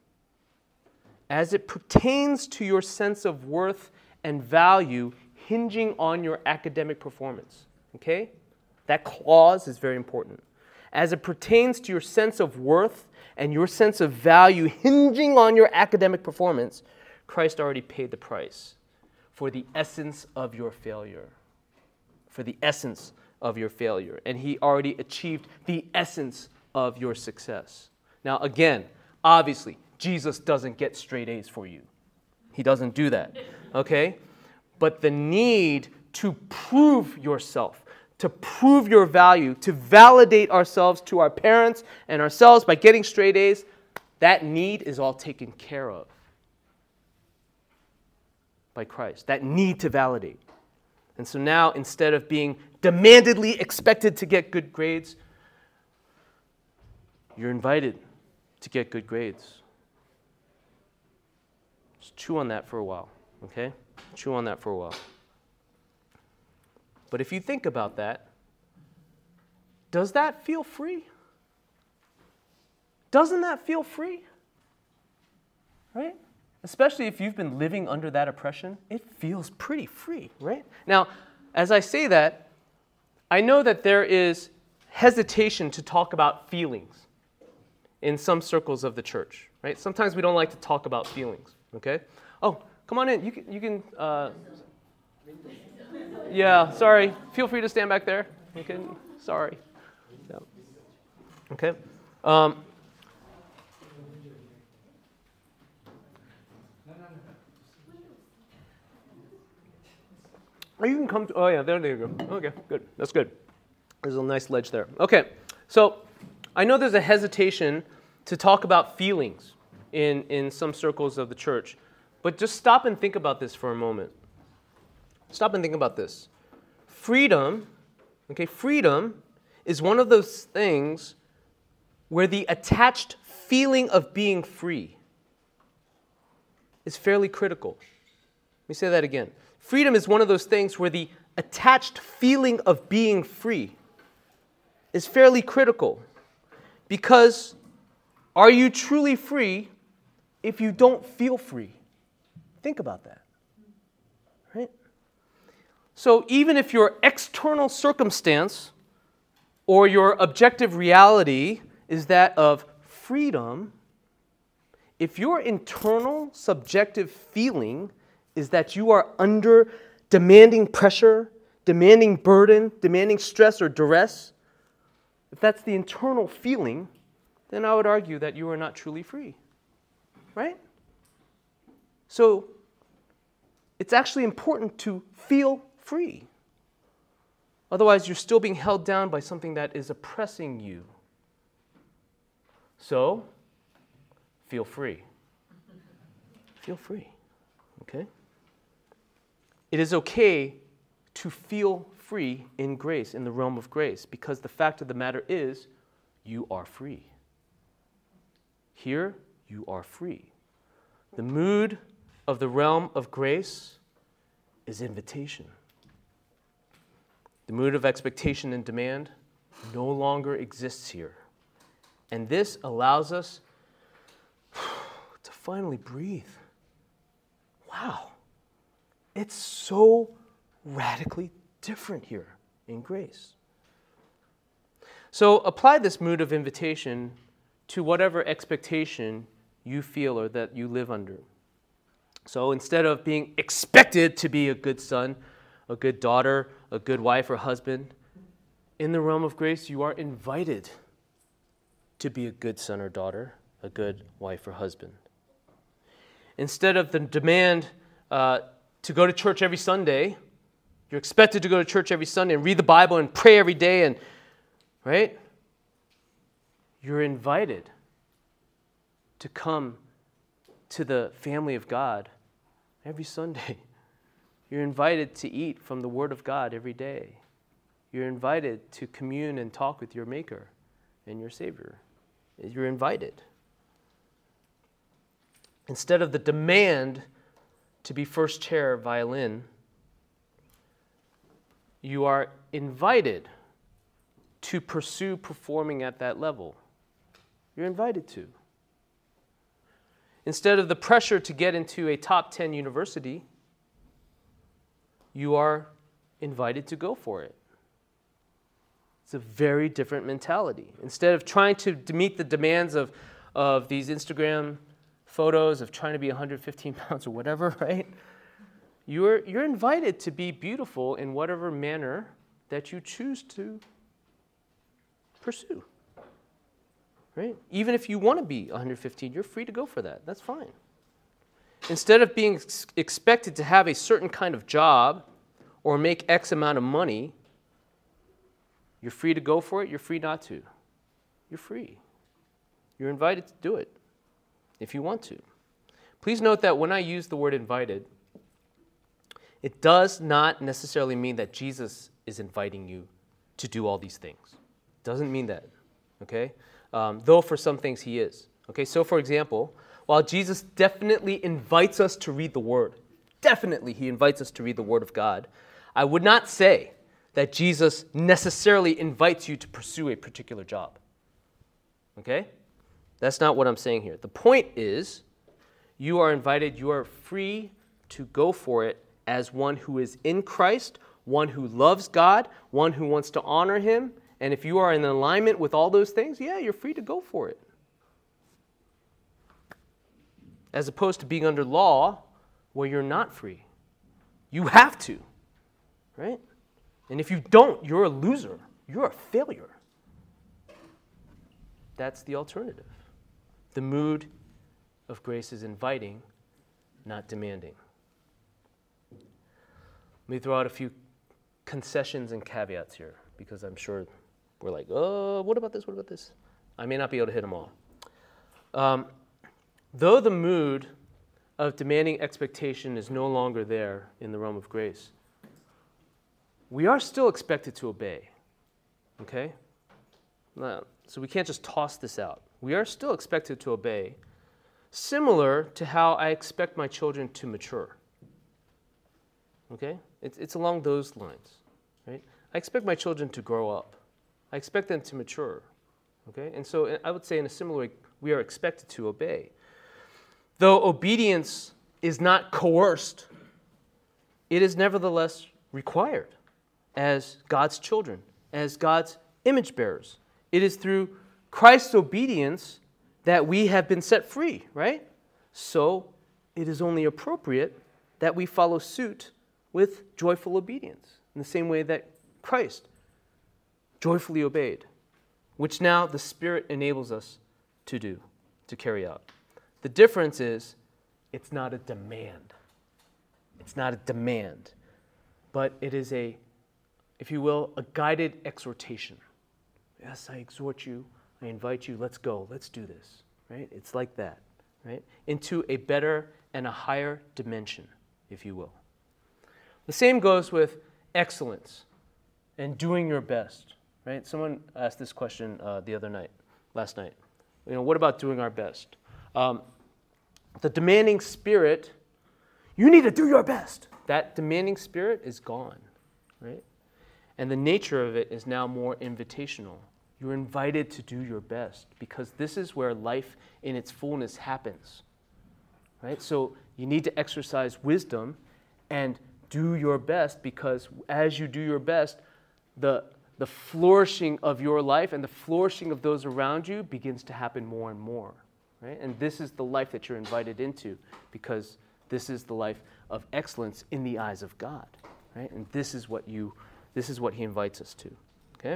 as it pertains to your sense of worth and value hinging on your academic performance, okay? That clause is very important. As it pertains to your sense of worth and your sense of value hinging on your academic performance, Christ already paid the price for the essence of your failure. For the essence of your failure. And he already achieved the essence of your success. Now, again, obviously, Jesus doesn't get straight A's for you. He doesn't do that, okay? But the need to prove yourself, to prove your value, to validate ourselves to our parents and ourselves by getting straight A's, that need is all taken care of by Christ. That need to validate. And so now, instead of being demandedly expected to get good grades, you're invited to get good grades. Just chew on that for a while, okay? Chew on that for a while. But if you think about that, does that feel free? Doesn't that feel free? Right? Especially if you've been living under that oppression, it feels pretty free, right? Now, as I say that, I know that there is hesitation to talk about feelings in some circles of the church, right? Sometimes we don't like to talk about feelings, okay? Oh, come on in. You can, you can uh, yeah, sorry. Feel free to stand back there. You can, sorry. Yeah. Okay. Um, or you can come to, oh yeah, there, there you go. Okay, good. That's good. There's a nice ledge there. Okay, so I know there's a hesitation to talk about feelings in, in some circles of the church, but just stop and think about this for a moment. Stop and think about this. Freedom, okay, freedom is one of those things where the attached feeling of being free is fairly critical. Let me say that again. Freedom is one of those things where the attached feeling of being free is fairly critical. Because are you truly free if you don't feel free? Think about that. Right? So even if your external circumstance or your objective reality is that of freedom, if your internal subjective feeling is that you are under demanding pressure, demanding burden, demanding stress or duress, if that's the internal feeling, then I would argue that you are not truly free. Right? So it's actually important to feel free. Otherwise, you're still being held down by something that is oppressing you. So, feel free. Feel free. Okay? It is okay to feel free in grace, in the realm of grace, because the fact of the matter is, you are free. Here, you are free. The mood of the realm of grace is invitation. The mood of expectation and demand no longer exists here. And this allows us to finally breathe. Wow. It's so radically different here in grace. So apply this mood of invitation to whatever expectation you feel or that you live under. So instead of being expected to be a good son, a good daughter, a good wife or husband, in the realm of grace, you are invited to be a good son or daughter, a good wife or husband. Instead of the demand uh, to go to church every Sunday, you're expected to go to church every Sunday and read the Bible and pray every day, and right? You're invited to come to the family of God every Sunday. You're invited to eat from the Word of God every day. You're invited to commune and talk with your Maker and your Savior. You're invited. Instead of the demand to be first chair violin, you are invited to pursue performing at that level. You're invited to. Instead of the pressure to get into a top ten university, you are invited to go for it. It's a very different mentality. Instead of trying to meet the demands of, of these Instagram photos of trying to be one hundred fifteen pounds or whatever, right? You're, you're invited to be beautiful in whatever manner that you choose to pursue. Right? Even if you want to be one hundred fifteen, you're free to go for that. That's fine. Instead of being ex- expected to have a certain kind of job or make X amount of money, you're free to go for it, you're free not to. You're free. You're invited to do it if you want to. Please note that when I use the word invited, it does not necessarily mean that Jesus is inviting you to do all these things. It doesn't mean that, okay? Um, though for some things he is. Okay, so for example, while Jesus definitely invites us to read the Word, definitely he invites us to read the Word of God, I would not say that Jesus necessarily invites you to pursue a particular job. Okay? That's not what I'm saying here. The point is, you are invited, you are free to go for it as one who is in Christ, one who loves God, one who wants to honor him. And if you are in alignment with all those things, yeah, you're free to go for it. As opposed to being under law where you're not free. You have to, right? And if you don't, you're a loser. You're a failure. That's the alternative. The mood of grace is inviting, not demanding. Let me throw out a few concessions and caveats here, because I'm sure we're like, oh, what about this? What about this? I may not be able to hit them all. Um, though the mood of demanding expectation is no longer there in the realm of grace, we are still expected to obey. Okay? Now, so we can't just toss this out. We are still expected to obey, similar to how I expect my children to mature. Okay? It's, it's along those lines. Right? I expect my children to grow up. I expect them to mature, okay? And so I would say in a similar way, we are expected to obey. Though obedience is not coerced, it is nevertheless required as God's children, as God's image bearers. It is through Christ's obedience that we have been set free, right? So it is only appropriate that we follow suit with joyful obedience in the same way that Christ joyfully obeyed, which now the Spirit enables us to do, to carry out. The difference is, it's not a demand. It's not a demand, but it is a, if you will, a guided exhortation. Yes, I exhort you, I invite you, let's go, let's do this, right? It's like that, right? Into a better and a higher dimension, if you will. The same goes with excellence and doing your best. Right? Someone asked this question uh, the other night, last night. You know, what about doing our best? Um, the demanding spirit, you need to do your best. That demanding spirit is gone, right? And the nature of it is now more invitational. You're invited to do your best because this is where life in its fullness happens, right? So you need to exercise wisdom and do your best, because as you do your best, the The the flourishing of your life and the flourishing of those around you begins to happen more and more, right? And this is the life that you're invited into, because this is the life of excellence in the eyes of God, right? And this is what you, this is what he invites us to, okay?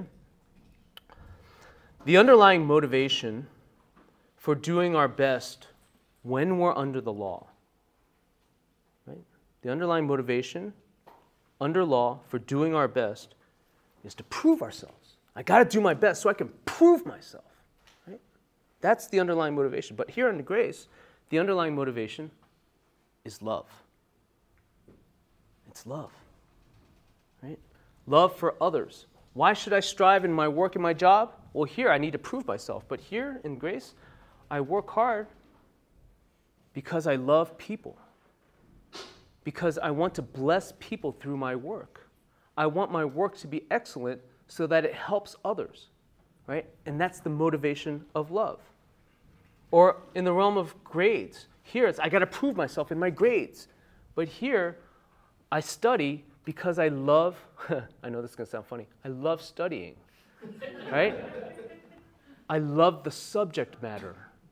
The underlying motivation for doing our best when we're under the law, right? The underlying motivation under law for doing our best is to prove ourselves. I got to do my best so I can prove myself, right? That's the underlying motivation. But here in the grace, the underlying motivation is love. It's love, right? Love for others. Why should I strive in my work and my job? Well, here I need to prove myself. But here in grace, I work hard because I love people. Because I want to bless people through my work. I want my work to be excellent so that it helps others, right? And that's the motivation of love. Or in the realm of grades, here it's I got to prove myself in my grades. But here, I study because I love, I know this is going to sound funny, I love studying, right? I love the subject matter.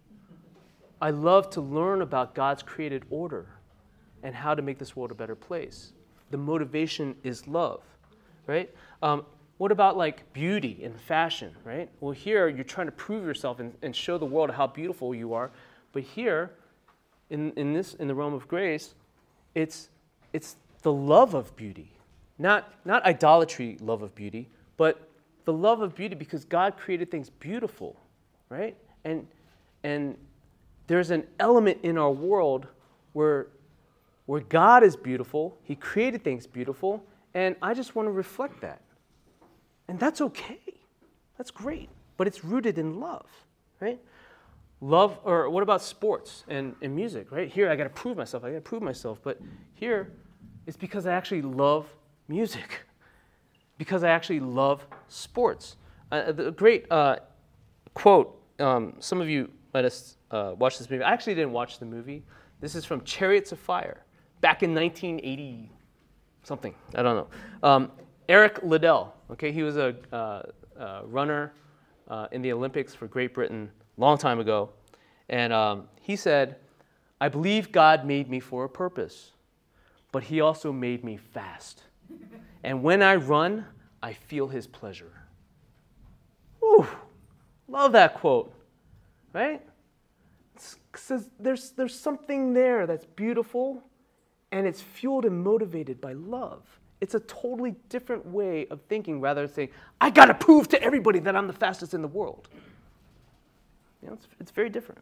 I love to learn about God's created order and how to make this world a better place. The motivation is love, right? Um, what about like beauty and fashion, right? Well, here you're trying to prove yourself and, and show the world how beautiful you are. But here, in, in this, in the realm of grace, it's it's the love of beauty, not not idolatry love of beauty, but the love of beauty because God created things beautiful, right? And and there's an element in our world where where God is beautiful, he created things beautiful, and I just want to reflect that. And that's okay. That's great. But it's rooted in love, right? Love, or what about sports and, and music, right? Here I got to prove myself, I got to prove myself. But here it's because I actually love music, because I actually love sports. Uh, the great uh, quote, um, some of you might have uh, watched this movie. I actually didn't watch the movie. This is from Chariots of Fire. Back in nineteen eighty something, I don't know. Um, Eric Liddell, okay, he was a uh, uh, runner uh, in the Olympics for Great Britain a long time ago. And um, he said, I believe God made me for a purpose, but he also made me fast. And when I run, I feel his pleasure. Whew, love that quote, right? It says there's, there's something there that's beautiful, and it's fueled and motivated by love. It's a totally different way of thinking rather than saying, I got to prove to everybody that I'm the fastest in the world. You know, it's, it's very different.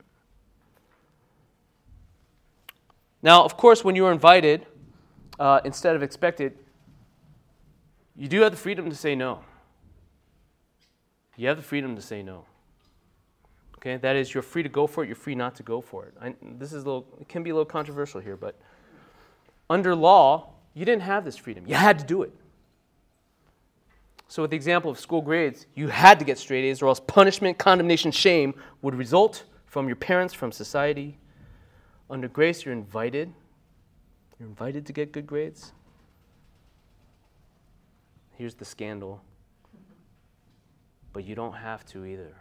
Now, of course, when you are invited uh, instead of expected, you do have the freedom to say no. You have the freedom to say no. Okay, that is, you're free to go for it, you're free not to go for it. I, this is a little, it can be a little controversial here, but under law, you didn't have this freedom. You had to do it. So with the example of school grades, you had to get straight A's or else punishment, condemnation, shame would result from your parents, from society. Under grace, you're invited. You're invited to get good grades. Here's the scandal. But you don't have to either.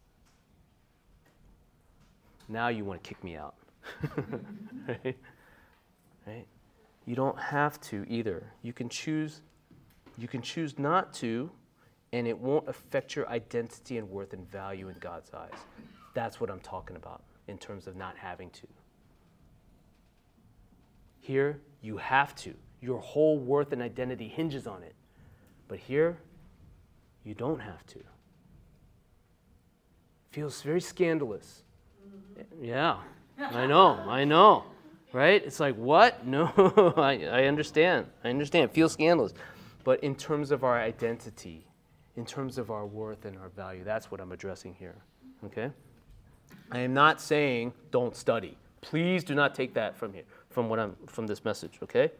Now you want to kick me out. Right? Right? You don't have to either. You can choose you can choose not to, and it won't affect your identity and worth and value in God's eyes. That's what I'm talking about in terms of not having to. Here, you have to. Your whole worth and identity hinges on it. But here, you don't have to. Feels very scandalous. Yeah, I know, I know. Right? It's like, what? No, I, I understand. I understand. It feels scandalous. But in terms of our identity, in terms of our worth and our value, that's what I'm addressing here. Okay? I am not saying don't study. Please do not take that from here, from what I'm from this message, okay?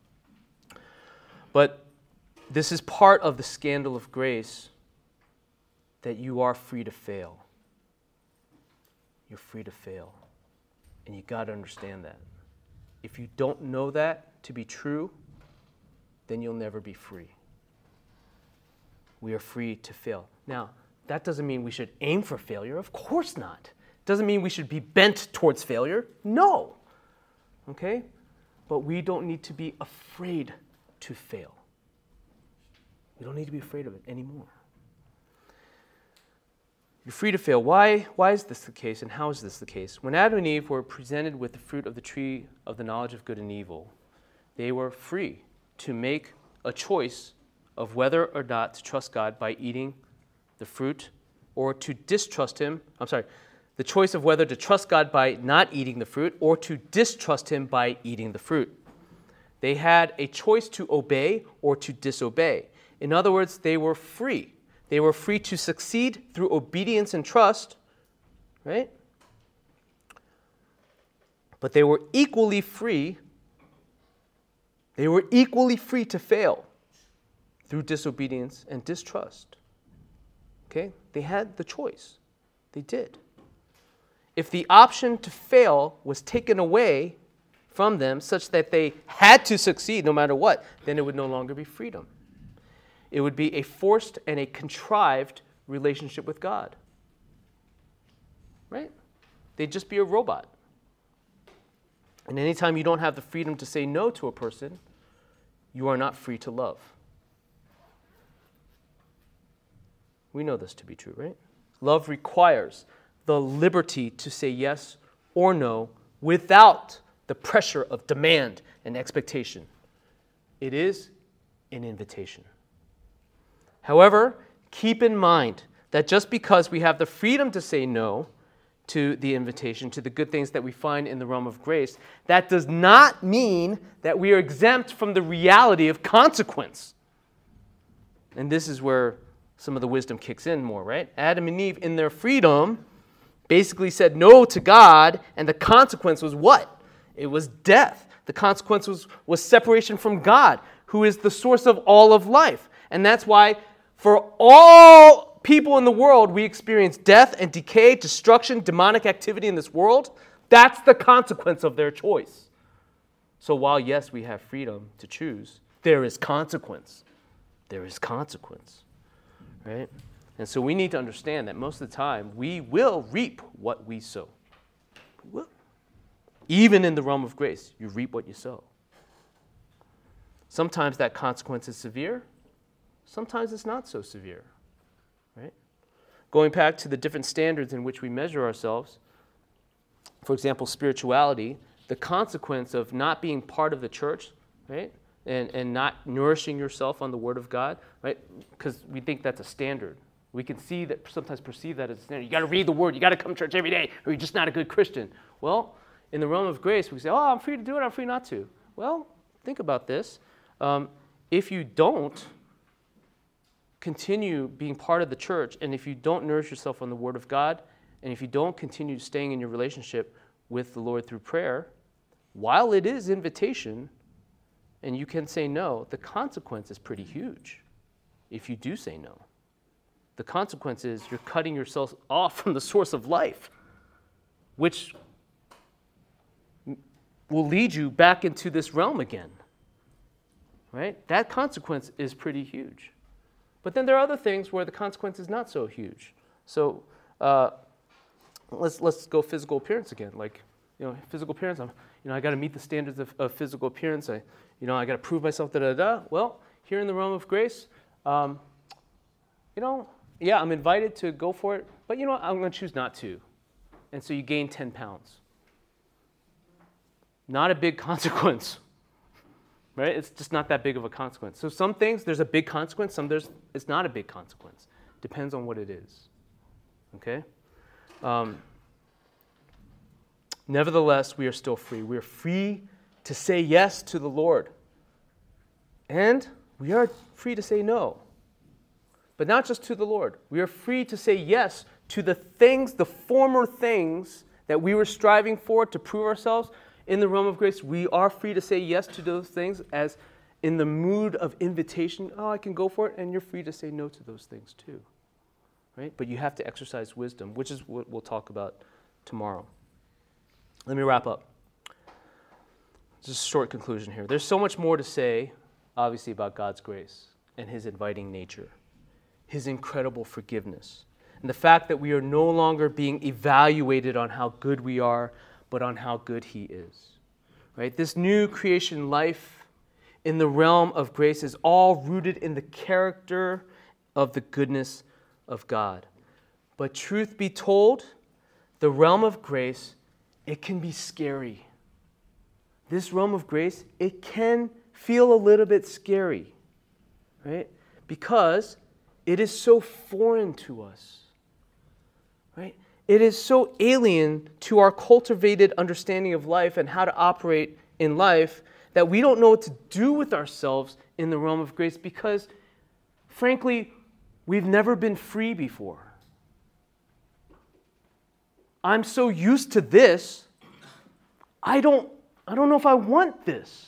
But this is part of the scandal of grace that you are free to fail. You're free to fail. And you got to understand that. If you don't know that to be true, then you'll never be free. we are free to fail. Now, that doesn't mean we should aim for failure. Of course not. Doesn't mean we should be bent towards failure. No. Okay? But we don't need to be afraid to fail. We don't need to be afraid of it anymore. You're free to fail. Why, why is this the case, and how is this the case? When Adam and Eve were presented with the fruit of the tree of the knowledge of good and evil, they were free to make a choice of whether or not to trust God by eating the fruit or to distrust him. I'm sorry, the choice of whether to trust God by not eating the fruit or to distrust him by eating the fruit. They had a choice to obey or to disobey. In other words, they were free. They were free to succeed through obedience and trust, right? But they were equally free. They were equally free to fail through disobedience and distrust. Okay? They had the choice. They did. If the option to fail was taken away from them such that they had to succeed no matter what, then it would no longer be freedom. It would be a forced and a contrived relationship with God. Right? They'd just be a robot. And anytime you don't have the freedom to say no to a person, you are not free to love. We know this to be true, right? Love requires the liberty to say yes or no without the pressure of demand and expectation. It is an invitation. However, keep in mind that just because we have the freedom to say no to the invitation, to the good things that we find in the realm of grace, that does not mean that we are exempt from the reality of consequence. And this is where some of the wisdom kicks in more, right? Adam and Eve, in their freedom, basically said no to God, and the consequence was what? It was death. The consequence was, was separation from God, who is the source of all of life. And that's why for all people in the world, we experience death and decay, destruction, demonic activity in this world. That's the consequence of their choice. So while, yes, we have freedom to choose, there is consequence. There is consequence, right? And so we need to understand that most of the time, we will reap what we sow. We will. Even in the realm of grace, you reap what you sow. Sometimes that consequence is severe. Sometimes it's not so severe, right? Going back to the different standards in which we measure ourselves, for example, spirituality, the consequence of not being part of the church, right, and, and not nourishing yourself on the Word of God, right, because we think that's a standard. We can see that, sometimes perceive that as a standard. You got to read the Word. You got to come to church every day, or you're just not a good Christian. Well, in the realm of grace, we say, oh, I'm free to do it. I'm free not to. Well, think about this. Um, if you don't continue being part of the church, and if you don't nourish yourself on the Word of God, and if you don't continue staying in your relationship with the Lord through prayer, while it is invitation, and you can say no, the consequence is pretty huge if you do say no. The consequence is you're cutting yourself off from the source of life, which will lead you back into this realm again. Right? That consequence is pretty huge. But then there are other things where the consequence is not so huge. So uh, let's let's go physical appearance again. Like, you know, physical appearance. I'm, you know, I got to meet the standards of, of physical appearance. I, you know, I got to prove myself. Da da da. Well, here in the realm of grace, um, you know, yeah, I'm invited to go for it. But you know, what? I'm going to choose not to. And so you gain ten pounds. Not a big consequence. Right? It's just not that big of a consequence. So some things, there's a big consequence. Some there's, it's not a big consequence. Depends on what it is. Okay? Um, nevertheless, we are still free. We are free to say yes to the Lord. And we are free to say no. But not just to the Lord. We are free to say yes to the things, the former things that we were striving for to prove ourselves. In the realm of grace, we are free to say yes to those things as in the mood of invitation. Oh, I can go for it. And you're free to say no to those things too. Right? But you have to exercise wisdom, which is what we'll talk about tomorrow. Let me wrap up. Just a short conclusion here. There's so much more to say, obviously, about God's grace and his inviting nature. his incredible forgiveness. And the fact that we are no longer being evaluated on how good we are, but on how good he is. Right? This new creation life in the realm of grace is all rooted in the character of the goodness of God. But truth be told, the realm of grace, it can be scary. This realm of grace, it can feel a little bit scary, right? Because it is so foreign to us, right? It is so alien to our cultivated understanding of life and how to operate in life that we don't know what to do with ourselves in the realm of grace because, frankly, we've never been free before. I'm so used to this, I don't, I don't know if I want this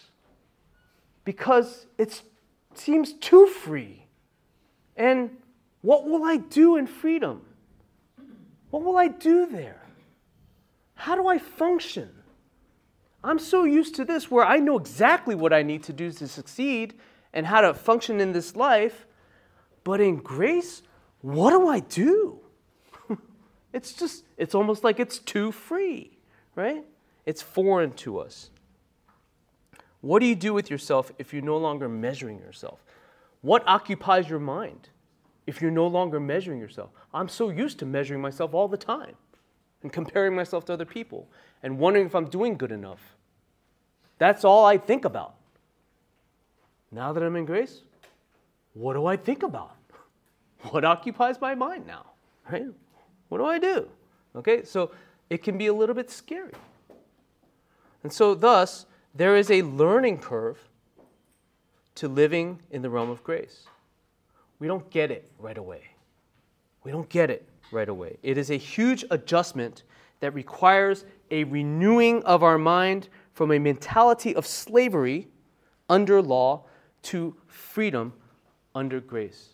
because it seems too free. And what will I do in freedom? What will I do there? How do I function? I'm so used to this where I know exactly what I need to do to succeed and how to function in this life. But in grace, what do I do? It's just, it's almost like it's too free, right? It's foreign to us. What do you do with yourself if you're no longer measuring yourself? What occupies your mind if you're no longer measuring yourself? I'm so used to measuring myself all the time and comparing myself to other people and wondering if I'm doing good enough. That's all I think about. Now that I'm in grace, what do I think about? What occupies my mind now, right? What do I do? Okay, so it can be a little bit scary. And so thus, there is a learning curve to living in the realm of grace. We don't get it right away. We don't get it right away. It is a huge adjustment that requires a renewing of our mind from a mentality of slavery under law to freedom under grace.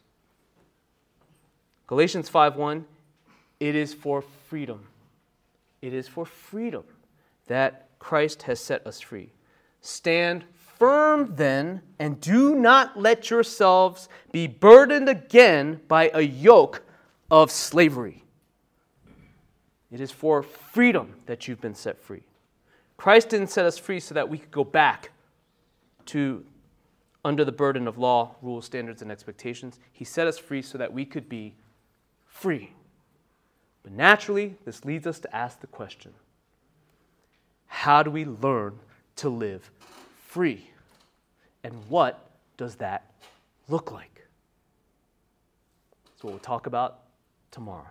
Galatians five one, it is for freedom. It is for freedom that Christ has set us free. Stand firm then, and do not let yourselves be burdened again by a yoke of slavery. It is for freedom that you've been set free. Christ didn't set us free so that we could go back to under the burden of law, rules, standards, and expectations. He set us free so that we could be free. But naturally, this leads us to ask the question, how do we learn to live free? And what does that look like? That's what we'll talk about tomorrow.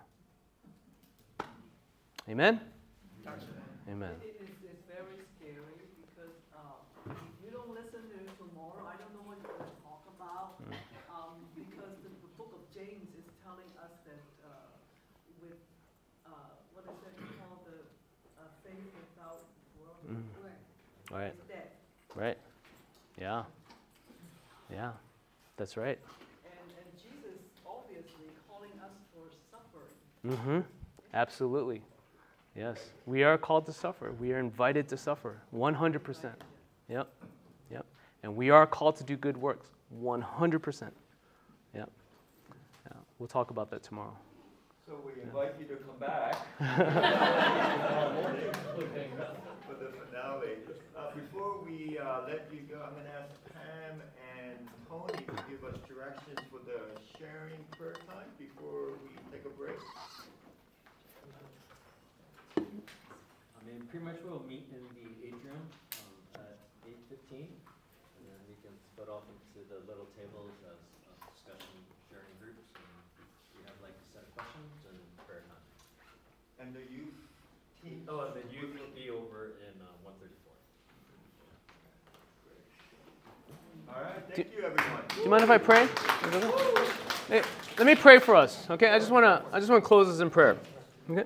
Amen? Amen. It is it's very scary because uh, if you don't listen to it tomorrow, I don't know what you're going to talk about. Mm. Um, because the, the book of James is telling us that uh, with, uh, what is that called, the uh, faith without works mm. Right. is dead. Right. Yeah. Yeah. That's right. And, and Jesus obviously calling us for suffering. Mm-hmm. Absolutely. Yes. We are called to suffer. We are invited to suffer. one hundred percent. Yep. Yep. And we are called to do good works. one hundred percent. Yep. Yeah. We'll talk about that tomorrow. So we invite yeah. you to come back for the finale. Uh, before we uh, let you go, I'm going to ask Pam and Tony to give us directions for the sharing prayer time before we take a break. I mean, pretty much we'll meet in the atrium um, at eight fifteen, and then we can split off into the little tables as uh, discussion, sharing groups, and we have like a set of questions and prayer time. And the youth team? Oh, and the youth will be over in uh, one thirty-four. All right, thank do, you, everyone. Do you mind if I pray? Hey, let me pray for us. Okay, I just want to. I just want to close this in prayer. Okay.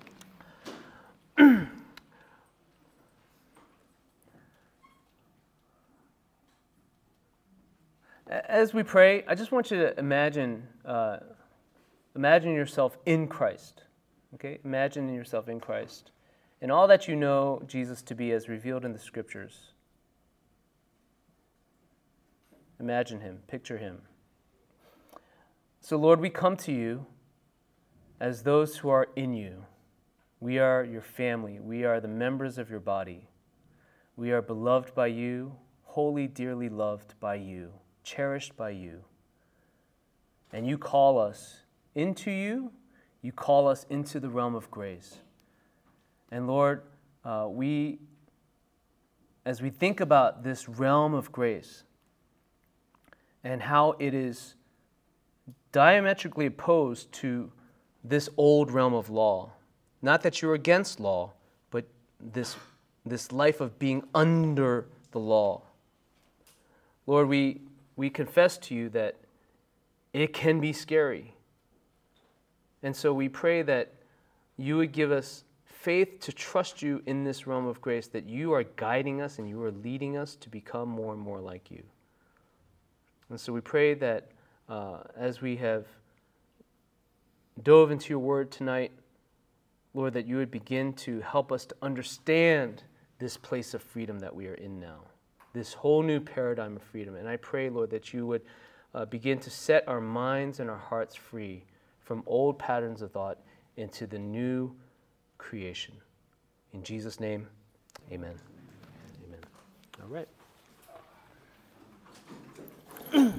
As we pray, I just want you to imagine, uh, imagine yourself in Christ. Okay, imagine yourself in Christ, and all that you know Jesus to be as revealed in the Scriptures. Imagine him, picture him. So, Lord, we come to you as those who are in you. We are your family. We are the members of your body. We are beloved by you, wholly, dearly loved by you, cherished by you. And you call us into you. You call us into the realm of grace. And Lord, uh, we, as we think about this realm of grace and how it is diametrically opposed to this old realm of law, not that you're against law, but this, this life of being under the law. Lord, we, we confess to you that it can be scary. And so we pray that you would give us faith to trust you in this realm of grace, that you are guiding us and you are leading us to become more and more like you. And so we pray that uh, as we have dove into your word tonight, Lord, that you would begin to help us to understand this place of freedom that we are in now, this whole new paradigm of freedom. And I pray, Lord, that you would uh, begin to set our minds and our hearts free from old patterns of thought into the new creation. In Jesus' name, amen. Amen. All right.